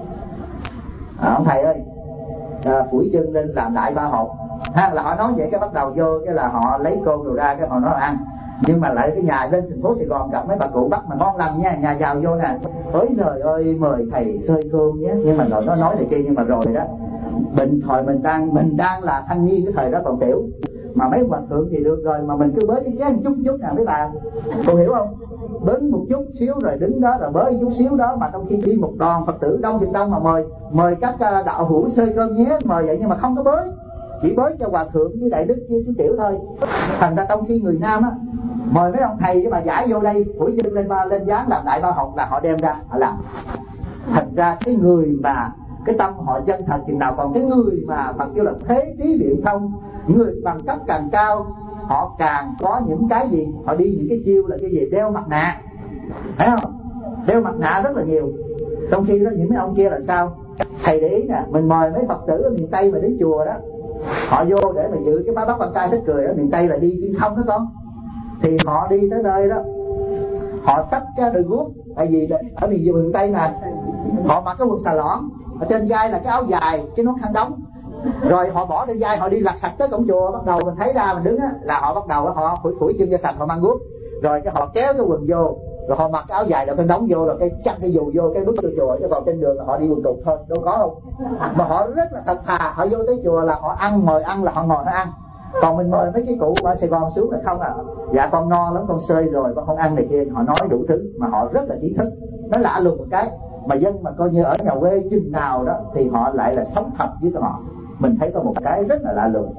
Speaker 1: ông thầy ơi, phủi chân lên làm đại ba hột ha, là họ nói vậy cái bắt đầu vô cái là họ lấy cơm đồ ra cái họ nói ăn. Nhưng mà lại cái nhà lên thành phố Sài Gòn gặp mấy bà cụ Bắc mà ngon lành nha, nhà giàu vô nè, ôi trời ơi mời thầy xơi cơm nhé. Nhưng mà rồi nó nói này kia, nhưng mà rồi đó thời mình đang là thanh niên cái thời đó còn tiểu, mà mấy hòa thượng thì được rồi, mà mình cứ bới cái chén chút chút nào mấy bà, cô hiểu không? Bới một chút xíu rồi đứng đó rồi bới chút xíu đó, mà trong khi đi một đoàn Phật tử đông chừng đông mà mời các đạo hữu xơi cơm nhé, mời vậy nhưng mà không có bới, chỉ bới cho hòa thượng với đại đức với chú tiểu thôi. Thành ra trong khi người Nam á mời mấy ông thầy với bà giải vô đây phủi chân lên dáng làm đại ba học là họ đem ra họ làm. Thành ra cái người mà cái tâm họ chân thật chừng nào, còn cái người mà Phật kêu là thế trí biện thông, người bằng cấp càng cao họ càng có những cái gì, họ đi những cái chiêu là cái gì, đeo mặt nạ, thấy không? Đeo mặt nạ rất là nhiều. Trong khi đó những mấy ông kia là sao? Thầy để ý nè, mình mời mấy Phật tử ở miền Tây mà đến chùa đó, họ vô để mà dự cái bá bác con trai thích cười ở miền Tây là đi tiên thông đó con, thì họ đi tới nơi đó họ xách cái đôi guốc, tại vì ở miền Tây mà họ mặc cái quần xà lõn, ở trên vai là cái áo dài, cái nón khăn đóng, rồi họ bỏ lên vai họ đi lặt sạch tới cổng chùa. Bắt đầu mình thấy ra mình đứng á là họ bắt đầu họ phủi chân cho sạch, họ mang guốc, rồi cái họ kéo cái quần vô, rồi họ mặc cái áo dài rồi khăn đóng vô, rồi cái chặt cái dù vô, cái bước vô chùa, chứ còn trên đường là họ đi quần cụt thôi, đâu có không. Mà họ rất là thật thà, họ vô tới chùa là họ ăn, mời ăn là họ ngồi nó ăn. Còn mình mời mấy cái cụ ở Sài Gòn xuống là không à, dạ con no lắm, con xơi rồi con không ăn này kia, họ nói đủ thứ mà họ rất là trí thức. Nó lạ lùng một cái mà dân mà coi như ở nhà quê chừng nào đó thì họ lại là sống thật với họ. Mình thấy có một cái rất là lạ lùng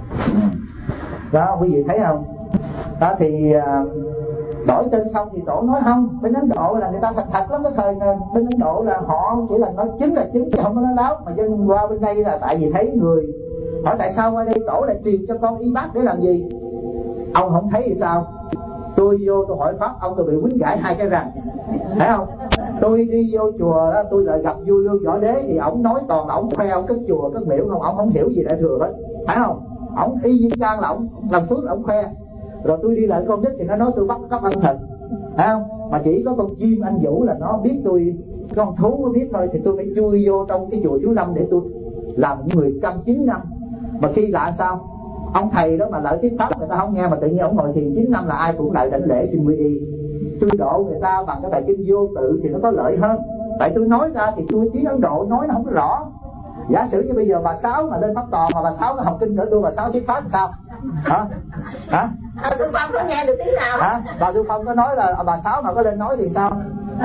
Speaker 1: đó, quý vị thấy không? Đó thì đổi tên xong thì tổ nói không, bên Ấn Độ là người ta thật lắm. Cái thời bên Ấn Độ là họ chỉ là nói chính là chính chứ không có nói láo. Mà dân qua bên đây là tại vì thấy người hỏi tại sao qua đây tổ lại truyền cho con y bác để làm gì? Ông không thấy thì sao? Tôi vô tôi hỏi pháp ông, tôi bị quýnh gãi 2 cái răng, thấy không? Tôi đi vô chùa đó, tôi lại gặp vua Lương Võ Đế thì ổng nói toàn là ổng khoe ông cất chùa cất miễu không, ổng không hiểu gì đại thừa hết, phải không? Ổng y như can là ổng làm phước là ổng khoe. Rồi tôi đi lại con nít thì nó nói tôi bắt cấp ân thần, phải không? Mà chỉ có con chim anh Vũ là nó biết tôi, con thú nó biết thôi, thì tôi phải chui vô trong cái chùa Chú Lâm để tôi làm những người câm 9 năm. Mà khi lạ sao ông thầy đó mà lợi thuyết pháp người ta không nghe, mà tự nhiên ông ngồi thiền 9 năm là ai cũng lại đảnh lễ xin quy y. Tôi độ người ta bằng cái bài kinh vô tự thì nó có lợi hơn. Tại tôi nói ra thì tôi tiếng Ấn Độ nói nó không có rõ. Giả sử như bây giờ bà Sáu mà lên pháp tòa mà bà Sáu nó học kinh nữa tôi, bà Sáu thuyết pháp thì sao? Hả?
Speaker 2: Tư Phong có nghe được tí nào?
Speaker 1: Hả? Bà Tư Phong có nói là bà Sáu mà có lên nói thì sao?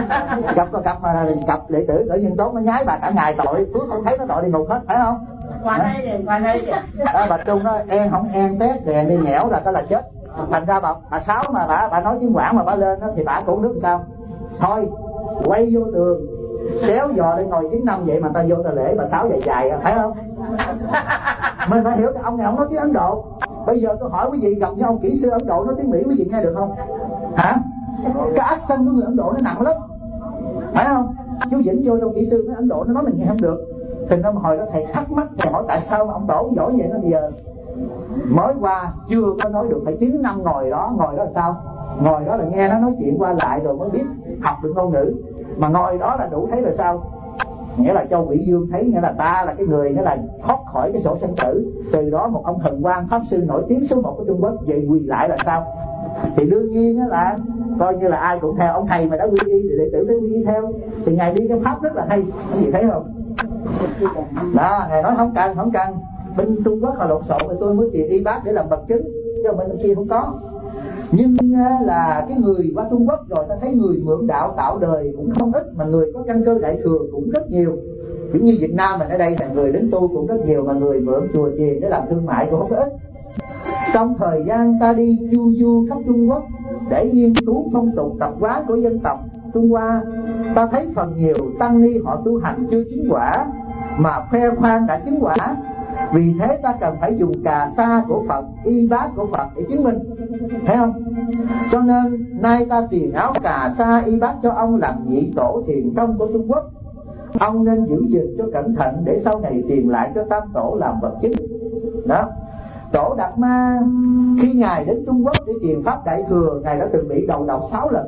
Speaker 1: Cặp đệ tử tự nhiên tốt nó nhái bà cả ngày, tội phước không thấy nó tội đi ngục hết, phải không?
Speaker 2: Qua đây kìa.
Speaker 1: Bà Trung nói en không en tét đèn đi nhẽo là cái là chết. Thành ra bà Sáu mà bà nói tiếng Quảng mà bà lên đó, thì bà cũng nước sao? Thôi quay vô tường xéo dò đi ngồi 9 năm vậy mà ta vô ta lễ bà Sáu dài phải không? Mình phải hiểu cái ông này ông nói tiếng Ấn Độ. Bây giờ tôi hỏi quý vị gặp với ông kỹ sư Ấn Độ nói tiếng Mỹ quý vị nghe được không? Hả? Cái accent của người Ấn Độ nó nặng lắm, phải không? Chú Vĩnh vô trong kỹ sư Ấn Độ nó nói mình nghe không được. Thì nó hồi đó thầy thắc mắc, thầy hỏi tại sao mà ông Tổ ông giỏi vậy? Nó bây giờ mới qua chưa có nói được, phải 9 năm ngồi đó là sao? Ngồi đó là nghe nó nói chuyện qua lại rồi mới biết học được ngôn ngữ. Mà ngồi đó là đủ thấy là sao? Nghĩa là Châu Vĩ Dương thấy nghĩa là ta là cái người nghĩa là thoát khỏi cái sổ sinh tử. Từ đó một ông thần quan pháp sư nổi tiếng số 1 của Trung Quốc về quỳ lại là sao? Thì đương nhiên là coi như là ai cũng theo ông thầy mà đã quy y thì đệ tử phải quy y theo. Thì ngài đi cái pháp rất là hay, có gì thấy không? Đó, ngài nói không cần bên Trung Quốc là lộn xộn thì tôi mới truyền y bác để làm vật chứng, chứ bên kia không có. Nhưng là cái người qua Trung Quốc rồi ta thấy người mượn đạo tạo đời cũng không ít, mà người có căn cơ đại thừa cũng rất nhiều. Cũng như Việt Nam mình ở đây là người đến tu cũng rất nhiều, mà người mượn chùa chiền để làm thương mại cũng không có ít. Trong thời gian ta đi chu du khắp Trung Quốc để nghiên cứu phong tục tập quán của dân tộc Trung Hoa, ta thấy phần nhiều tăng ni họ tu hành chưa chứng quả mà khoe khoang đã chứng quả. Vì thế ta cần phải dùng cà sa của Phật, y bát của Phật để chứng minh, thấy không? Cho nên nay ta truyền áo cà sa y bát cho ông làm nhị tổ thiền tông của Trung Quốc. Ông nên giữ gìn cho cẩn thận để sau này truyền lại cho tam tổ làm vật chứng. Đó. Tổ Đạt Ma khi ngài đến Trung Quốc để truyền pháp Đại Thừa, ngài đã từng bị đầu độc 6 lần.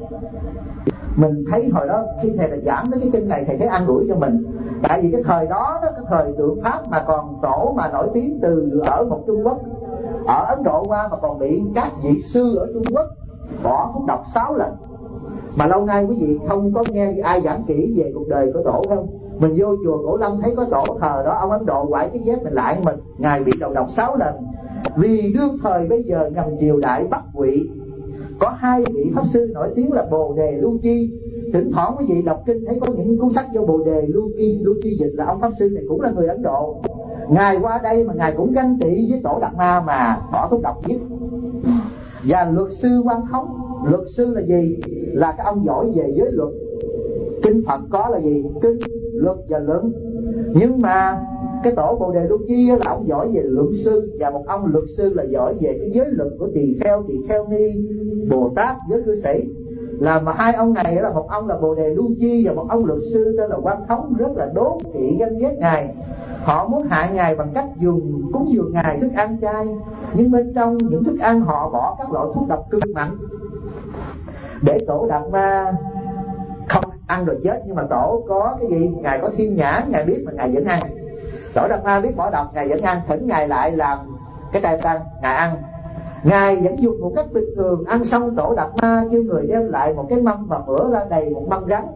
Speaker 1: Mình thấy hồi đó khi thầy đã giảng tới cái kinh này, thầy thấy an ủi cho mình. Tại vì cái thời đó, cái thời tượng pháp mà còn tổ mà nổi tiếng từ ở một Trung Quốc, ở Ấn Độ qua, mà còn bị các vị sư ở Trung Quốc bỏ thuốc độc 6 lần. Mà lâu nay quý vị không có nghe ai giảng kỹ về cuộc đời của tổ không? Mình vô chùa Cổ Lâm thấy có tổ thờ đó, ông Ấn Độ quải cái dép mình lại, mà ngài bị đầu độc 6 lần. Vì đương thời bây giờ nhằm triều đại Bắc Ngụy có 2 vị pháp sư nổi tiếng là Bồ Đề Lưu Chi. Thỉnh thoảng quý vị đọc kinh thấy có những cuốn sách do Bồ Đề Lưu Chi dịch, là ông pháp sư này cũng là người Ấn Độ. Ngài qua đây mà ngài cũng ganh tị với tổ Đạt Ma mà bỏ thuốc độc giết. Và luật sư Quan Thống, luật sư là gì? Là cái ông giỏi về giới luật. Kinh Phật có là gì? Kinh, luật và luận. Nhưng mà cái tổ Bồ Đề Lưu Chi là ông giỏi về luận sư, và một ông luật sư là giỏi về cái giới luật của tỳ kheo ni, Bồ Tát, giới cư sĩ. Là mà 2 ông này là một ông là Bồ Đề Lưu Chi và một ông luật sư tên là Quan Thống, rất là đố kỵ ganh ghét ngài. Họ muốn hại ngài bằng cách cúng dường ngài thức ăn chay, nhưng bên trong những thức ăn họ bỏ các loại thuốc độc cực mạnh để tổ Đạt Ma không ăn rồi chết. Nhưng mà tổ có cái gì? Ngài có thiên nhãn, ngài biết mà ngài vẫn ăn. Tổ Đạt Ma biết bỏ độc, ngài vẫn ăn. Thỉnh ngài lại làm cái trai tăng, ngài ăn. Ngài vẫn dùng một cách bình thường. Ăn xong tổ Đạt Ma kêu người đem lại một cái mâm và bữa ra đầy một mâm rắn.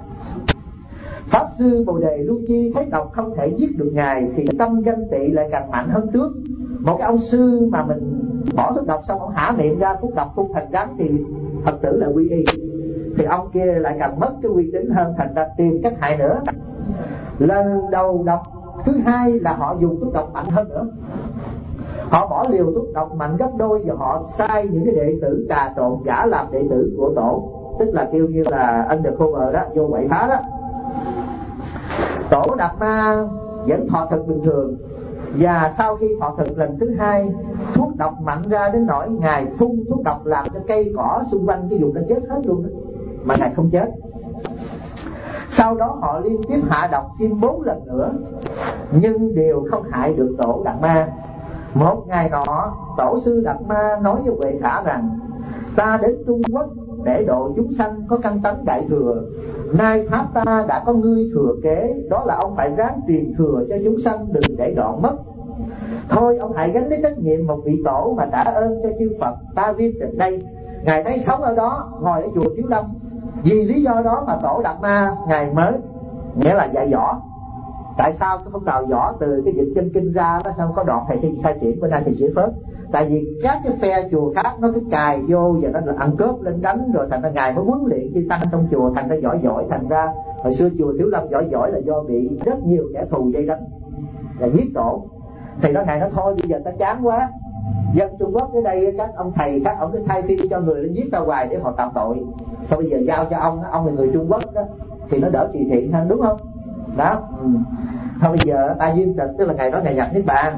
Speaker 1: Pháp sư Bồ Đề Lưu Chi thấy độc không thể giết được ngài thì tâm ganh tị lại càng mạnh hơn trước. Một cái ông sư mà mình bỏ thuốc độc xong ông hả miệng ra thuốc độc phun thành rắn thì Phật tử là quy y, thì ông kia lại càng mất cái uy tín hơn, thành ra tìm cách hại nữa. Lần đầu độc thứ 2 là họ dùng thuốc độc mạnh hơn nữa. Họ bỏ liều thuốc độc mạnh gấp đôi và họ sai những cái đệ tử trà trộn giả làm đệ tử của tổ, tức là kêu như là undercover đó, vô quậy phá đó. Tổ Đạt Ma vẫn thọ thực bình thường, và sau khi thọ thực lần thứ 2, thuốc độc mạnh ra đến nỗi ngài phun thuốc độc làm cho cây cỏ xung quanh cái vùng đó chết hết luôn đó, mà ngài không chết. Sau đó họ liên tiếp hạ độc thêm 4 lần nữa, nhưng đều không hại được tổ Đạt Ma. Một ngày nọ, tổ sư Đạt Ma nói với Huệ Khả rằng: ta đến Trung Quốc để độ chúng sanh có căn tánh đại thừa. Nay pháp ta đã có ngươi thừa kế, đó là ông phải ráng truyền thừa cho chúng sanh, đừng để đoạn mất. Thôi ông hãy gánh lấy trách nhiệm một vị tổ mà trả ơn cho chư Phật. Ta Viên Tịch đây, ngài thấy sống ở đó, ngồi ở chùa Thiếu Lâm. Vì lý do đó mà tổ Đạt Ma ngài mới, nghĩa là dạy võ. Tại sao cái phong trào võ từ cái dịch chân kinh ra đó sao có đoạn thầy sẽ khai triển bữa nay thì chỉ phớt? Tại vì các cái phe chùa khác nó cứ cài vô và nó là ăn cướp lên đánh, rồi thành ra ngài mới huấn luyện chư tăng trong chùa, thành ra giỏi. Thành ra hồi xưa chùa Thiếu Lâm giỏi là do bị rất nhiều kẻ thù dây đánh và giết tổ. Thì đó ngài nói thôi bây giờ ta chán quá, dân Trung Quốc ở đây các ông thầy các ông cứ thay phiên cho người lên giết ta hoài để họ tạo tội. Thôi bây giờ giao cho ông là người Trung Quốc đó thì nó đỡ trì thiện hơn, đúng không? Đó. Thôi bây giờ ta Viên Tịch, tức là ngày đó ngày nhập Niết Bàn,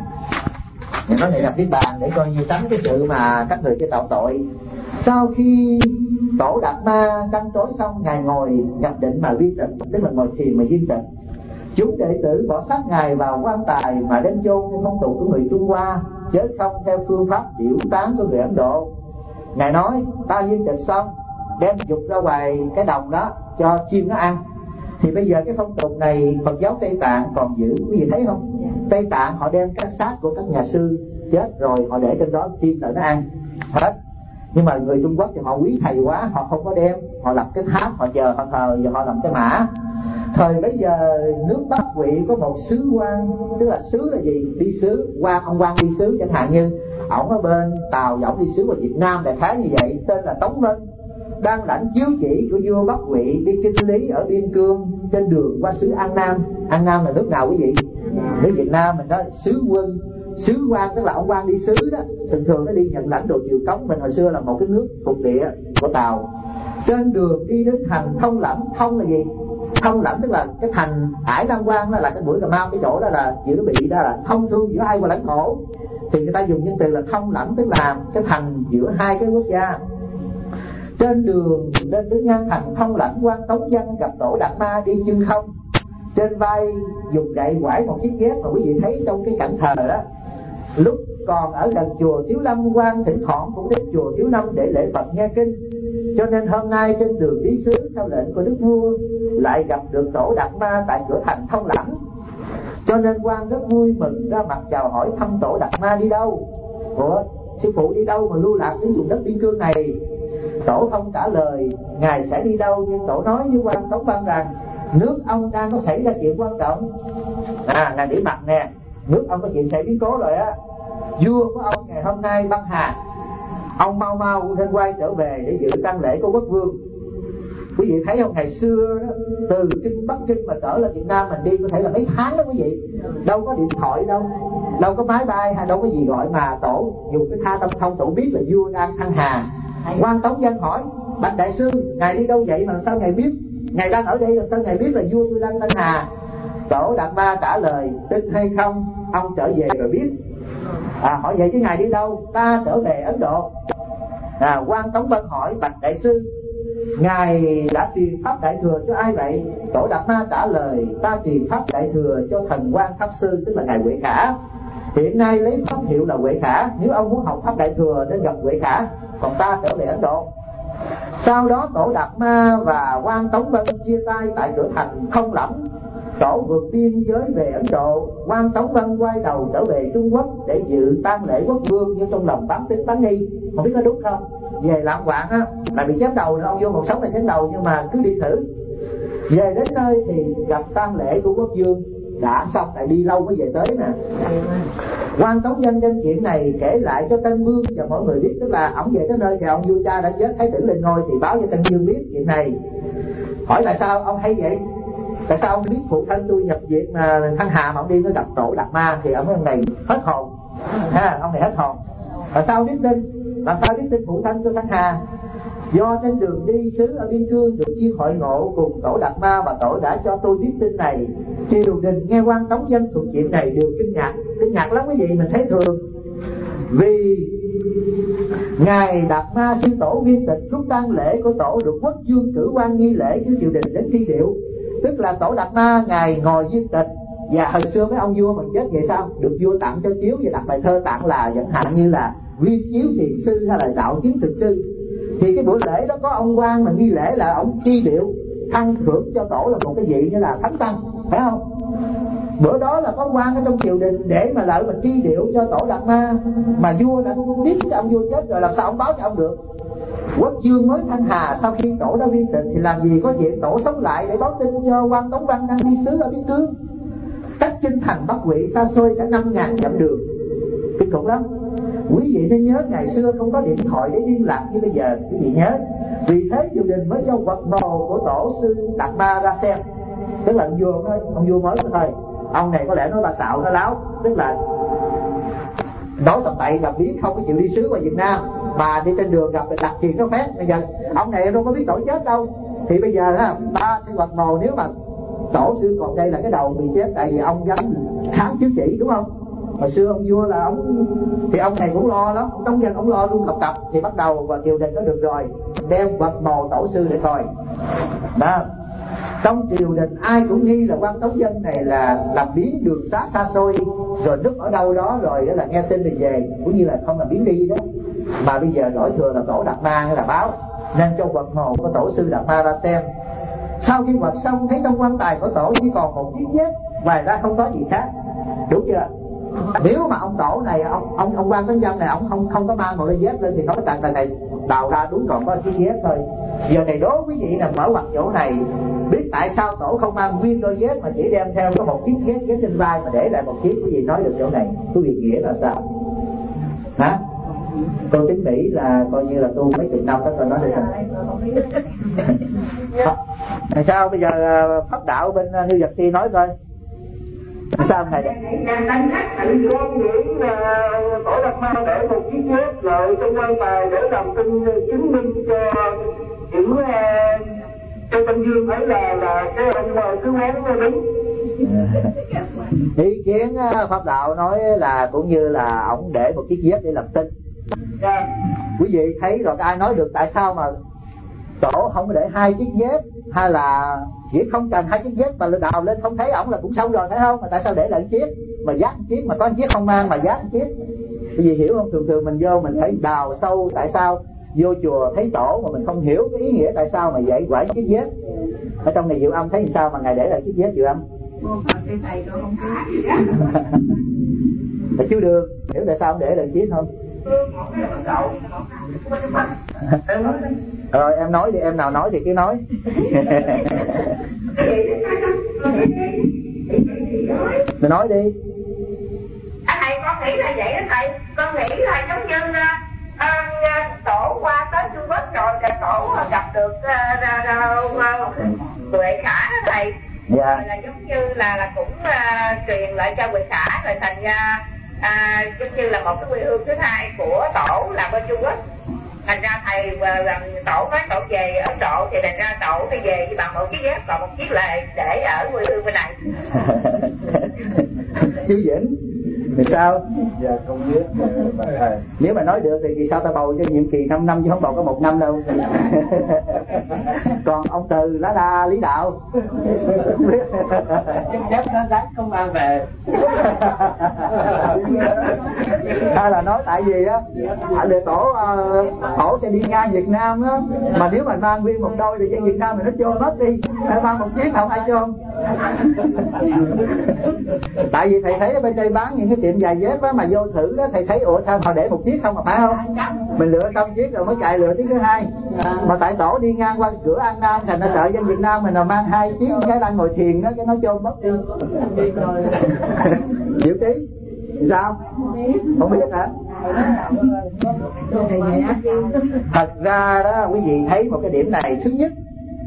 Speaker 1: ngày đó ngày nhập Niết Bàn để coi như tránh cái sự mà các người kia tạo tội. Sau khi tổ Đạt Ma trăn trối xong, ngài ngồi nhập định mà viên tịch, tức là ngồi thiền mà viên tịch. Chúng đệ tử bỏ xác ngài vào quan tài mà đem chôn theo phong tục của người Trung Hoa, chứ không theo phương pháp điểu tán của người Ấn Độ. Ngài nói ta viên tịch xong đem dục ra ngoài cái đồng đó cho chim nó ăn. Thì bây giờ cái phong tục này Phật giáo Tây Tạng còn giữ, quý vị thấy không? Tây Tạng họ đem các xác của các nhà sư chết rồi họ để trên đó chim tự nó ăn hết. Nhưng mà người Trung Quốc thì họ quý thầy quá, họ không có đem, họ lập cái tháp, họ chờ họ thờ và họ làm cái mã. Thời bấy giờ nước Bắc Ngụy có một sứ quan, tức là sứ là gì? Đi sứ, ông quan đi sứ, chẳng hạn như ổng ở bên Tàu và ổng đi sứ vào Việt Nam đại khái như vậy, tên là Tống Vân, đang lãnh chiếu chỉ của vua Bắc Ngụy đi kinh lý ở Biên Cương trên đường qua xứ An Nam. An Nam là nước nào quý vị? Nước Việt Nam mình đó. Sứ quân, sứ quan tức là ông quan đi sứ đó, thường nó đi nhận lãnh đồ triều cống. Mình hồi xưa là một cái nước thuộc địa của Tàu. Trên đường đi đến thành Thông Lãnh, Thông là gì? thông lãnh tức là cái thành Ải Nam Quan đó là cái mũi Cà Mau, cái chỗ đó là giữa bị đó là thông thương giữa hai qua lãnh thổ, thì người ta dùng nhân từ là thông lãnh tức là cái thành giữa hai cái quốc gia. Trên đường lên đến ngang thành thông lãnh, Quan Tống Văn gặp Tổ Đạt Ma đi chân không, trên vai dùng gậy quải một chiếc dép mà quý vị thấy trong cái cảnh thờ đó. Lúc còn ở gần chùa Thiếu Lâm, Quan thỉnh thoảng cũng đến chùa Thiếu Lâm để lễ Phật nghe kinh, cho nên hôm nay trên đường đi xứ theo lệnh của Đức Vua lại gặp được Tổ Đạt Ma tại cửa thành thông lãnh, cho nên Quan rất vui mừng ra mặt chào hỏi thăm Tổ Đạt Ma đi đâu. Ủa, sư phụ đi đâu mà lưu lạc đến vùng đất biên cương này? Tổ không trả lời ngài sẽ đi đâu, nhưng Tổ nói với Quan Tống Văn rằng nước ông đang có xảy ra chuyện quan trọng. Ngài để mặt nè, nước ông có chuyện xảy biến cố rồi á. Vua của ông ngày hôm nay băng hà, ông mau mau nên quay trở về để dự tang lễ của quốc vương. Quý vị thấy không, ngày xưa đó, từ Bắc Kinh mà trở lại Việt Nam mình đi có thể là mấy tháng đó quý vị, đâu có điện thoại đâu có máy bay hay đâu có gì gọi, mà Tổ dùng cái tha tâm thông, Tổ biết là vua đang thăng hà. Quan Tống Văn hỏi: bạch đại sư, ngài đi đâu vậy mà sao ngài biết? Ngài đang ở đây là sao ngài biết là vua tôi đang thăng hà? Tổ Đạt Ma trả lời: tin hay không, ông trở về rồi biết. Hỏi vậy chứ ngài đi đâu? Ta trở về Ấn Độ. Quan Tống Văn hỏi: bạch đại sư, ngài đã truyền pháp đại thừa cho ai vậy? Tổ Đạt Ma trả lời: ta truyền pháp đại thừa cho thần Quan Pháp Sư, tức là ngài Huệ Khả. Hiện nay lấy pháp hiệu là Huệ Khả, nếu ông muốn học pháp đại thừa nên gặp Huệ Khả, còn ta trở về Ấn Độ. Sau đó Tổ Đạt Ma và Quan Tống Văn chia tay tại cửa thành Thông Lãnh. Tổ vượt biên giới về Ấn Độ, Quan Tống Văn quay đầu trở về Trung Quốc để dự tang lễ quốc vương, nhưng trong lòng bán tín bán nghi, không biết có đúng không. Về Lạng Quảng á là bị chém đầu nữa, ông vua còn sống là chém đầu, nhưng mà cứ đi thử. Về đến nơi thì gặp tang lễ của quốc vương đã xong, tại đi lâu mới về tới nè. Quan Tống Văn nhân chuyện này kể lại cho Tân Vương và mọi người biết, tức là ông về tới nơi thì ông vua cha đã chết, thái tử lên ngôi, thì báo cho Tân Vương biết chuyện này. Hỏi tại sao ông hay vậy? Tại sao ông biết phụ thân tôi nhập viện mà thăng hà mà ông đi nó gặp Tổ Đạt Ma? Thì ông này hết hồn ông này hết hồn. Và sao biết tin? Làm sao biết tin phụ thân tôi thăng hà? Do trên đường đi xứ ở biên cương được duyên hội ngộ cùng Tổ Đạt Ma, và Tổ đã cho tôi biết tin này. Triều đình nghe Quan Tống Văn thuộc chuyện này đều kinh ngạc lắm quý vị. Mình thấy thường vì ngài Đạt Ma sư Tổ viên tịch lúc tang lễ của Tổ được quốc vương cử quan nghi lễ của triều đình đến thi điệu. Tức là Tổ Đạt Ma ngài ngồi viên tịch, và hồi xưa mấy ông vua mà chết vậy sao được vua tặng cho chiếu và đặt bài thơ tặng là chẳng hạn như là viên chiếu thiền sư hay là đạo kiến thực sư. Thì cái buổi lễ đó có ông quan mà nghi lễ là ông tri điệu thăng thưởng cho Tổ là một cái vị như là thánh tăng, phải không? Bữa đó là có quan ở trong triều đình để mà lợi mà tri điệu cho Tổ Đạt Ma, mà vua đã biết cái ông vua chết rồi, làm sao ông báo cho ông được? Quốc vương mới thăng hà, sau khi Tổ đã viên tịch thì làm gì có chuyện Tổ sống lại để báo tin cho Quan Tống Văn đang đi xứ ở biên cương, cách kinh thành Bắc Ngụy xa xôi cả 5.000 dặm đường, kinh khủng lắm. Quý vị nên nhớ ngày xưa không có điện thoại để liên lạc như bây giờ, quý vị nhớ. Vì thế triều đình mới cho vật mồ của Tổ sư Đạt Ma ra xem, tức là ông vua mới thôi. Ông này có lẽ nói bà xạo nó láo, tức là nói tầm bậy gặp biết, không có chịu đi xứ qua Việt Nam, mà đi trên đường gặp đặt chuyện nó phép. Bây giờ ông này đâu có biết Tổ chết đâu, thì bây giờ ta sẽ vật mồ. Nếu mà Tổ sư còn đây là cái đầu bị chết, tại vì ông dám khám chứng chỉ, đúng không? Hồi xưa ông vua là ông, thì ông này cũng lo lắm, ông Tống Văn ông lo luôn học tập. Thì bắt đầu và triều đình nó được rồi, đem vật mồ Tổ sư để coi đó. Trong triều đình ai cũng nghi là Quan Tống Văn này là làm biến đường xá xa xôi, rồi núp ở đâu đó, rồi là nghe tin thì về, cũng như là không làm biến đi đó. Mà bây giờ đổi thừa là Tổ Đạt Ma hay là báo, nên cho vật mồ của Tổ sư Đạt Ma ra xem. Sau khi vật xong thấy trong quan tài của Tổ chỉ còn một chiếc dép, ngoài ra không có gì khác, đúng chưa? Nếu mà ông Tổ này, ông Quan Tống Văn này, ông không có mang một đôi dép lên thì nói tàn này đào ra đúng còn có chiếc dép thôi. Giờ thầy đố quý vị là mở mặt chỗ này, biết tại sao Tổ không mang nguyên đôi dép mà chỉ đem theo có một chiếc dép ghép trên vai mà để lại một chiếc? Quý vị nói được chỗ này, quý vị nghĩa là sao? Hả? Tôi tính nghĩ là coi như là tu mấy chục năm đó rồi nói được rồi. Sao bây giờ pháp đạo bên New Jersey nói coi sao này được?
Speaker 3: Con nghĩ là Tổ Đạt Ma để một chiếc dép lại trong quan tài để làm chứng minh cho những Cái Tân Dương thấy là cái ông cứ quán nó đúng.
Speaker 1: Ý kiến Pháp Đạo nói là cũng như là ổng để một chiếc dép để làm tin. Quý vị thấy rồi, ai nói được tại sao mà Tổ không để 2 chiếc dép, hay là chỉ không cần 2 chiếc dép mà đào lên không thấy ổng là cũng xong rồi, thấy không? Mà tại sao để lại một chiếc mà dắt một chiếc, mà có một chiếc không mang mà dắt một chiếc? Quý vị hiểu không? Thường thường mình vô mình phải đào sâu tại sao vô chùa thấy Tổ mà mình không hiểu cái ý nghĩa tại sao mà vậy quải chiếc dép. Ở trong này Diệu Âm thấy sao mà ngài để lại chiếc dép Diệu Âm? Thầy chú Đường hiểu tại sao ông để lại chiếc không? Rồi em nói đi, em nào nói thì cứ nói. Mình nói đi.
Speaker 2: Thầy con nghĩ là vậy đó thầy, con nghĩ là giống như Tổ qua tới Trung Quốc rồi là Tổ gặp được Huệ Khả đó thầy.
Speaker 1: Dạ.
Speaker 2: Rồi là giống như là cũng truyền lại cho Huệ Khả, rồi thành ra giống như là một cái quê hương thứ hai của Tổ là bên Trung Quốc. Thành ra thầy Tổ nói Tổ về Ấn Độ thì thành ra Tổ phải về bằng một chiếc dép, còn một chiếc là để ở quê hương bên này.
Speaker 1: Chú Vĩnh thì sao?
Speaker 4: Dạ không biết thầy.
Speaker 1: Nếu mà nói được thì vì sao ta bầu cho nhiệm kỳ 5 năm chứ không bầu có 1 năm đâu. Còn ông Từ lá đa Lý Đạo không biết.
Speaker 4: Dép nó rách không mang về.
Speaker 1: Hay là nói tại vì á để Tổ sẽ đi ngang Việt Nam á, mà nếu mà mang nguyên một đôi thì trên Việt Nam mình nó trôi mất đi, hay mang một chiếc không ai trôn. Tại vì thầy thấy ở bên đây bán những cái tiệm giày dép á, mà vô thử đó thầy thấy ủa sao họ để một chiếc không mà phải không? Mình lựa xong chiếc rồi mới chạy lựa chiếc thứ hai. Mà tại Tổ đi ngang qua cửa An Nam thành nó sợ dân Việt Nam mình là mang 2 chiếc, cái đang ngồi thiền đó cái nó trôn mất đi. Diệu Tí sao? Không biết hả? Thật ra đó quý vị thấy một cái điểm này, thứ nhất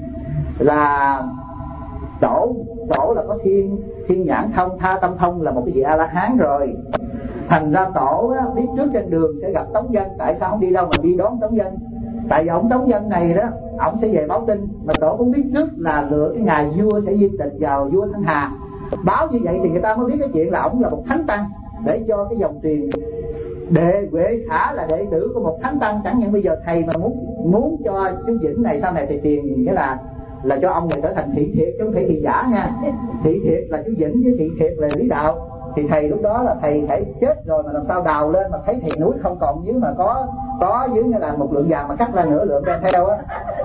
Speaker 1: là Tổ là có thiên nhãn thông, tha tâm thông, là một cái vị A La Hán rồi. Thành ra Tổ á, biết trước trên đường sẽ gặp Tống Dân. Tại sao không đi đâu mà đi đón Tống Dân? Tại vì ông Tống Dân này đó, ông sẽ về báo tin. Mà Tổ cũng biết trước là lựa cái ngày vua sẽ viên tịch vào vua Thanh Hà. Báo như vậy thì người ta mới biết cái chuyện là ông là một thánh tăng, để cho cái dòng truyền đệ Huệ Khả là đệ tử của một thánh tăng. Chẳng những bây giờ thầy mà muốn cho chú Vĩnh này sau này thì tiền nghĩa là cho ông này trở thành thị thiệt chứ không phải thị giả nha. Thị thiệt là chú Vĩnh với thị thiệt là Lý Đạo. Thì thầy lúc đó là thầy phải chết rồi mà làm sao đào lên mà thấy thầy núi không còn dưới, mà có dưới như là một lượng vàng mà cắt ra nửa lượng đem theo á.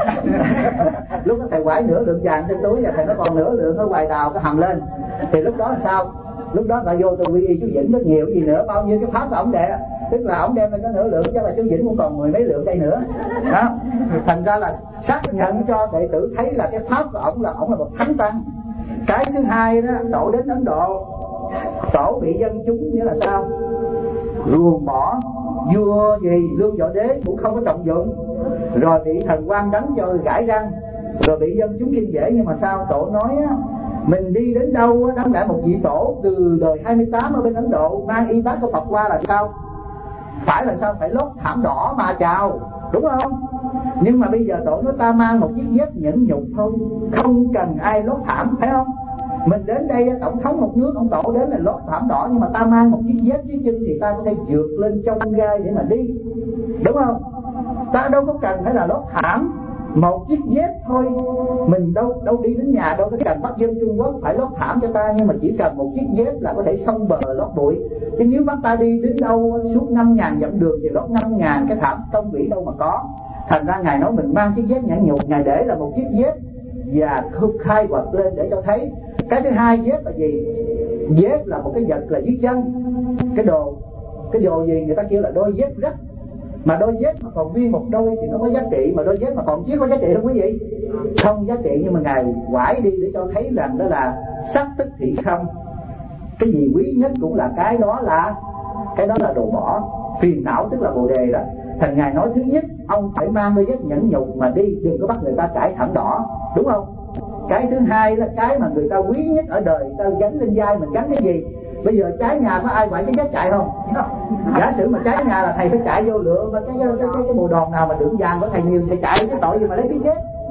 Speaker 1: Lúc đó thầy quải nửa lượng vàng trên túi và thầy nó còn nửa lượng ở ngoài đào cái hầm lên. Thì lúc đó là sao? Lúc đó là vô tôi quy y chú Vĩnh rất nhiều gì nữa, bao nhiêu cái pháp của ổng đệ, tức là ổng đem lên có nửa lượng, chắc là chú Vĩnh cũng còn 10 mấy lượng đây nữa đó. Thành ra là xác nhận cho đệ tử thấy là cái pháp của ổng là một thánh tăng. Cái thứ hai đó, Tổ đến Ấn Độ, Tổ bị dân chúng nghĩa là sao? Ruồng bỏ, vua gì Lương Võ Đế cũng không có trọng dụng, rồi bị thần quan đánh cho gãi răng, rồi bị dân chúng kinh dễ. Nhưng mà sao? Tổ nói á, mình đi đến đâu đáng lẽ một vị Tổ từ đời 28 ở bên Ấn Độ mang y bát của Phật qua là sao? Phải là sao? Phải lót thảm đỏ mà chào, đúng không? Nhưng mà bây giờ Tổ nói ta mang một chiếc dép nhẫn nhục thôi, không cần ai lót thảm, phải không? Mình đến đây tổng thống một nước, ông Tổ đến là lót thảm đỏ, nhưng mà ta mang một chiếc dép dưới chân thì ta có thể vượt lên trong gai để mà đi, đúng không? Ta đâu có cần phải là lót thảm, một chiếc dép thôi. Mình đâu đi đến nhà đâu có cần bắt dân Trung Quốc phải lót thảm cho ta, nhưng mà chỉ cần một chiếc dép là có thể xông bờ lót bụi. Chứ nếu bắt ta đi đến đâu suốt 5.000 dặm đường thì lót 5.000 cái thảm tông vĩ đâu mà có. Thành ra Ngài nói mình mang chiếc dép nhãn nhục, Ngài để là một chiếc dép và khai quật lên để cho thấy. Cái thứ hai, dép là gì? Dép là một cái vật là dưới chân, cái đồ gì người ta kêu là đôi dép rách. Mà đôi dép mà còn nguyên một đôi thì nó có giá trị, mà đôi dép mà còn chiếc có giá trị không quý vị? Không giá trị, nhưng mà Ngài quải đi để cho thấy rằng đó là sắc tức thị không. Cái gì quý nhất cũng là cái đó là đồ bỏ, phiền não tức là bồ đề đó. Thành Ngài nói thứ nhất, ông phải mang đôi dép nhẫn nhục mà đi, đừng có bắt người ta trải thảm đỏ, đúng không? Cái thứ hai là cái mà người ta quý nhất ở đời, người ta gánh lên vai mình gánh cái gì? Bây giờ trái nhà có ai quải cái dép chạy không? Giả sử mà trái nhà là thầy phải chạy vô lựa cái bộ đòn nào mà đựng vàng của thầy nhiều, thầy chạy cái tội gì mà lấy cái dép.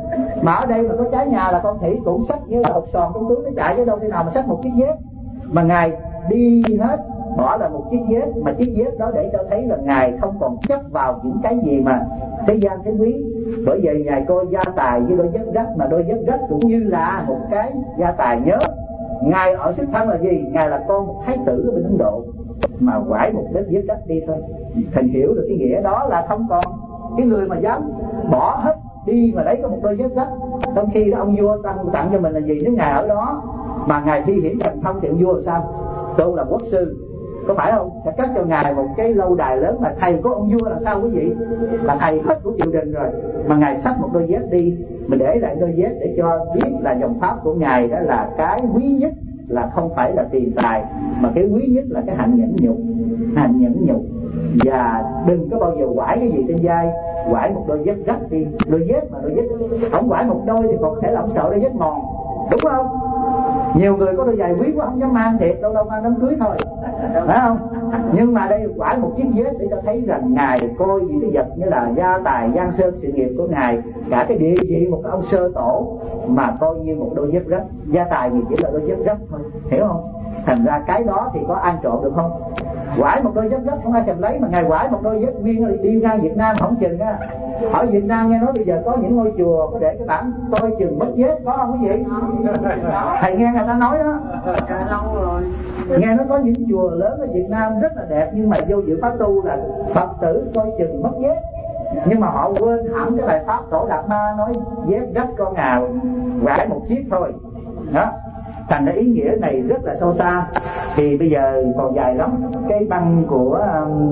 Speaker 1: Mà ở đây mà có trái nhà là con khỉ cũng xách như là hột sòn trong túi nó chạy chứ đâu khi nào mà xách một chiếc dép. Mà Ngài đi hết, bỏ là một chiếc dép, mà chiếc dép đó để cho thấy là Ngài không còn chấp vào những cái gì mà thế gian thế quý. Bởi vậy Ngài coi gia tài với đôi dép rách, mà đôi dép rách cũng như là một cái gia tài. Nhớ Ngài ở xuất thân là gì? Ngài là con một thái tử ở bên Ấn Độ mà quải một đôi dép rách đi thôi. Thành hiểu được cái nghĩa đó là không còn cái người mà dám bỏ hết đi mà lấy có một đôi dép rách. Trong khi đó ông vua tặng cho mình là gì? Nếu Ngài ở đó mà Ngài thi hiển thành thông thì ông vua làm sao? Tôi là quốc sư, có phải không? Sẽ cắt cho Ngài một cái lâu đài lớn, mà thầy của ông vua là sao quý vị? Là thầy hết của triều đình rồi, mà Ngài xách một đôi dép đi, mình để lại đôi dép để cho biết là dòng pháp của Ngài đó là cái quý nhất, là không phải là tiền tài, mà cái quý nhất là cái hạnh nhẫn nhục. Hạnh nhẫn nhục. Và đừng có bao giờ quải cái gì trên vai, quải một đôi dép rách đi. Đôi dép mà đôi dép không quải một đôi thì còn thể là ông sợ đôi dép mòn, đúng không? Nhiều người có đôi giày quý quá không dám mang, thiệt lâu lâu mang đám cưới thôi, phải không? Nhưng mà đây quải một chiếc dép để cho thấy rằng Ngài coi những cái vật như là gia tài, giang sơn, sự nghiệp của Ngài, cả cái địa vị một cái ông sơ tổ mà coi như một đôi dép rách. Gia tài thì chỉ là đôi dép rách thôi, hiểu không? Thành ra cái đó thì có ăn trộm được không? Quải một đôi dép rách không ai thèm lấy, mà Ngài quải một đôi dép nguyên đi ngang Việt Nam không chừng á. Ở Việt Nam nghe nói bây giờ có những ngôi chùa có để cái bảng coi chừng mất dép, có không quý vị? Thầy nghe người ta nói đó.
Speaker 4: Lâu rồi.
Speaker 1: Nghe nó có những chùa lớn ở Việt Nam rất là đẹp, nhưng mà vô dự khóa tu là Phật tử coi chừng mất dép. Nhưng mà họ quên hẳn cái bài pháp Tổ Đạt Ma nói dép rách con nào quải một chiếc thôi đó. Thành ra ý nghĩa này rất là sâu xa. Thì bây giờ còn dài lắm. Cái băng của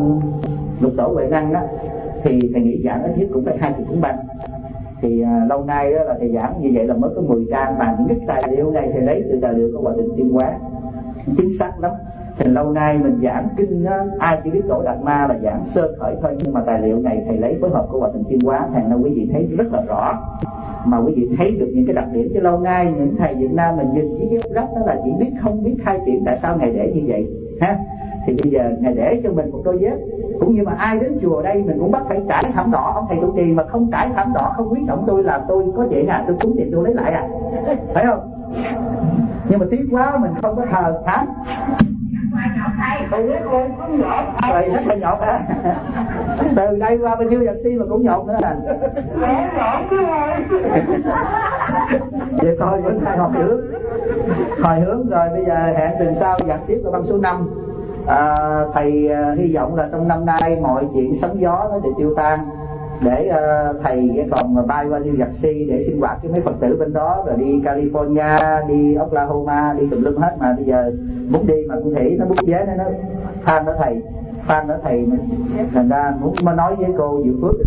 Speaker 1: Lục Tổ Huệ Năng đó thì thầy nghĩ giảng ít nhất cũng phải 20 cuốn băng. Thì lâu nay đó là thầy giảng như vậy là mới có 10 trang, mà những cái tài liệu này thầy lấy từ tài liệu của Hòa Thượng Tiên Hóa, chính xác lắm. Thì lâu nay mình giảng kinh đó, ai chỉ biết Tổ Đạt Ma là giảng sơ khởi thôi, nhưng mà tài liệu này thầy lấy phối hợp của Hòa Thượng Tiên Hóa, thành ra quý vị thấy rất là rõ. Mà quý vị thấy được những cái đặc điểm. Chứ lâu nay những thầy Việt Nam mình nhìn với cái rách đó là chỉ biết không biết khai triển tại sao Ngài để như vậy ha. Thì bây giờ Ngài để cho mình một đôi dép. Cũng như mà ai đến chùa đây mình cũng bắt phải trải thảm đỏ. Ông thầy trụ trì mà không trải thảm đỏ, không quý trọng tôi là tôi có chuyện tôi cúng tiền tôi lấy lại phải không? Nhưng mà tiếc quá mình không có thờ thám. Thầy rất là nhột hả? Từ đây qua bên dưới Nhật Si mà cũng nhột nữa à. Vậy thôi vẫn hai hồi hướng rồi. Bây giờ hẹn tuần sau giảng tiếp của băng số 5. Thầy hy vọng là trong năm nay mọi chuyện sóng gió nó đều tiêu tan, để thầy còn bay qua New Jersey để sinh hoạt với mấy Phật tử bên đó, rồi đi California, đi Oklahoma, đi tùm lum hết. Mà bây giờ muốn đi mà cũng thỉ nó bút vé nó fan đó thầy, thành ra muốn nói với cô Diệu Phước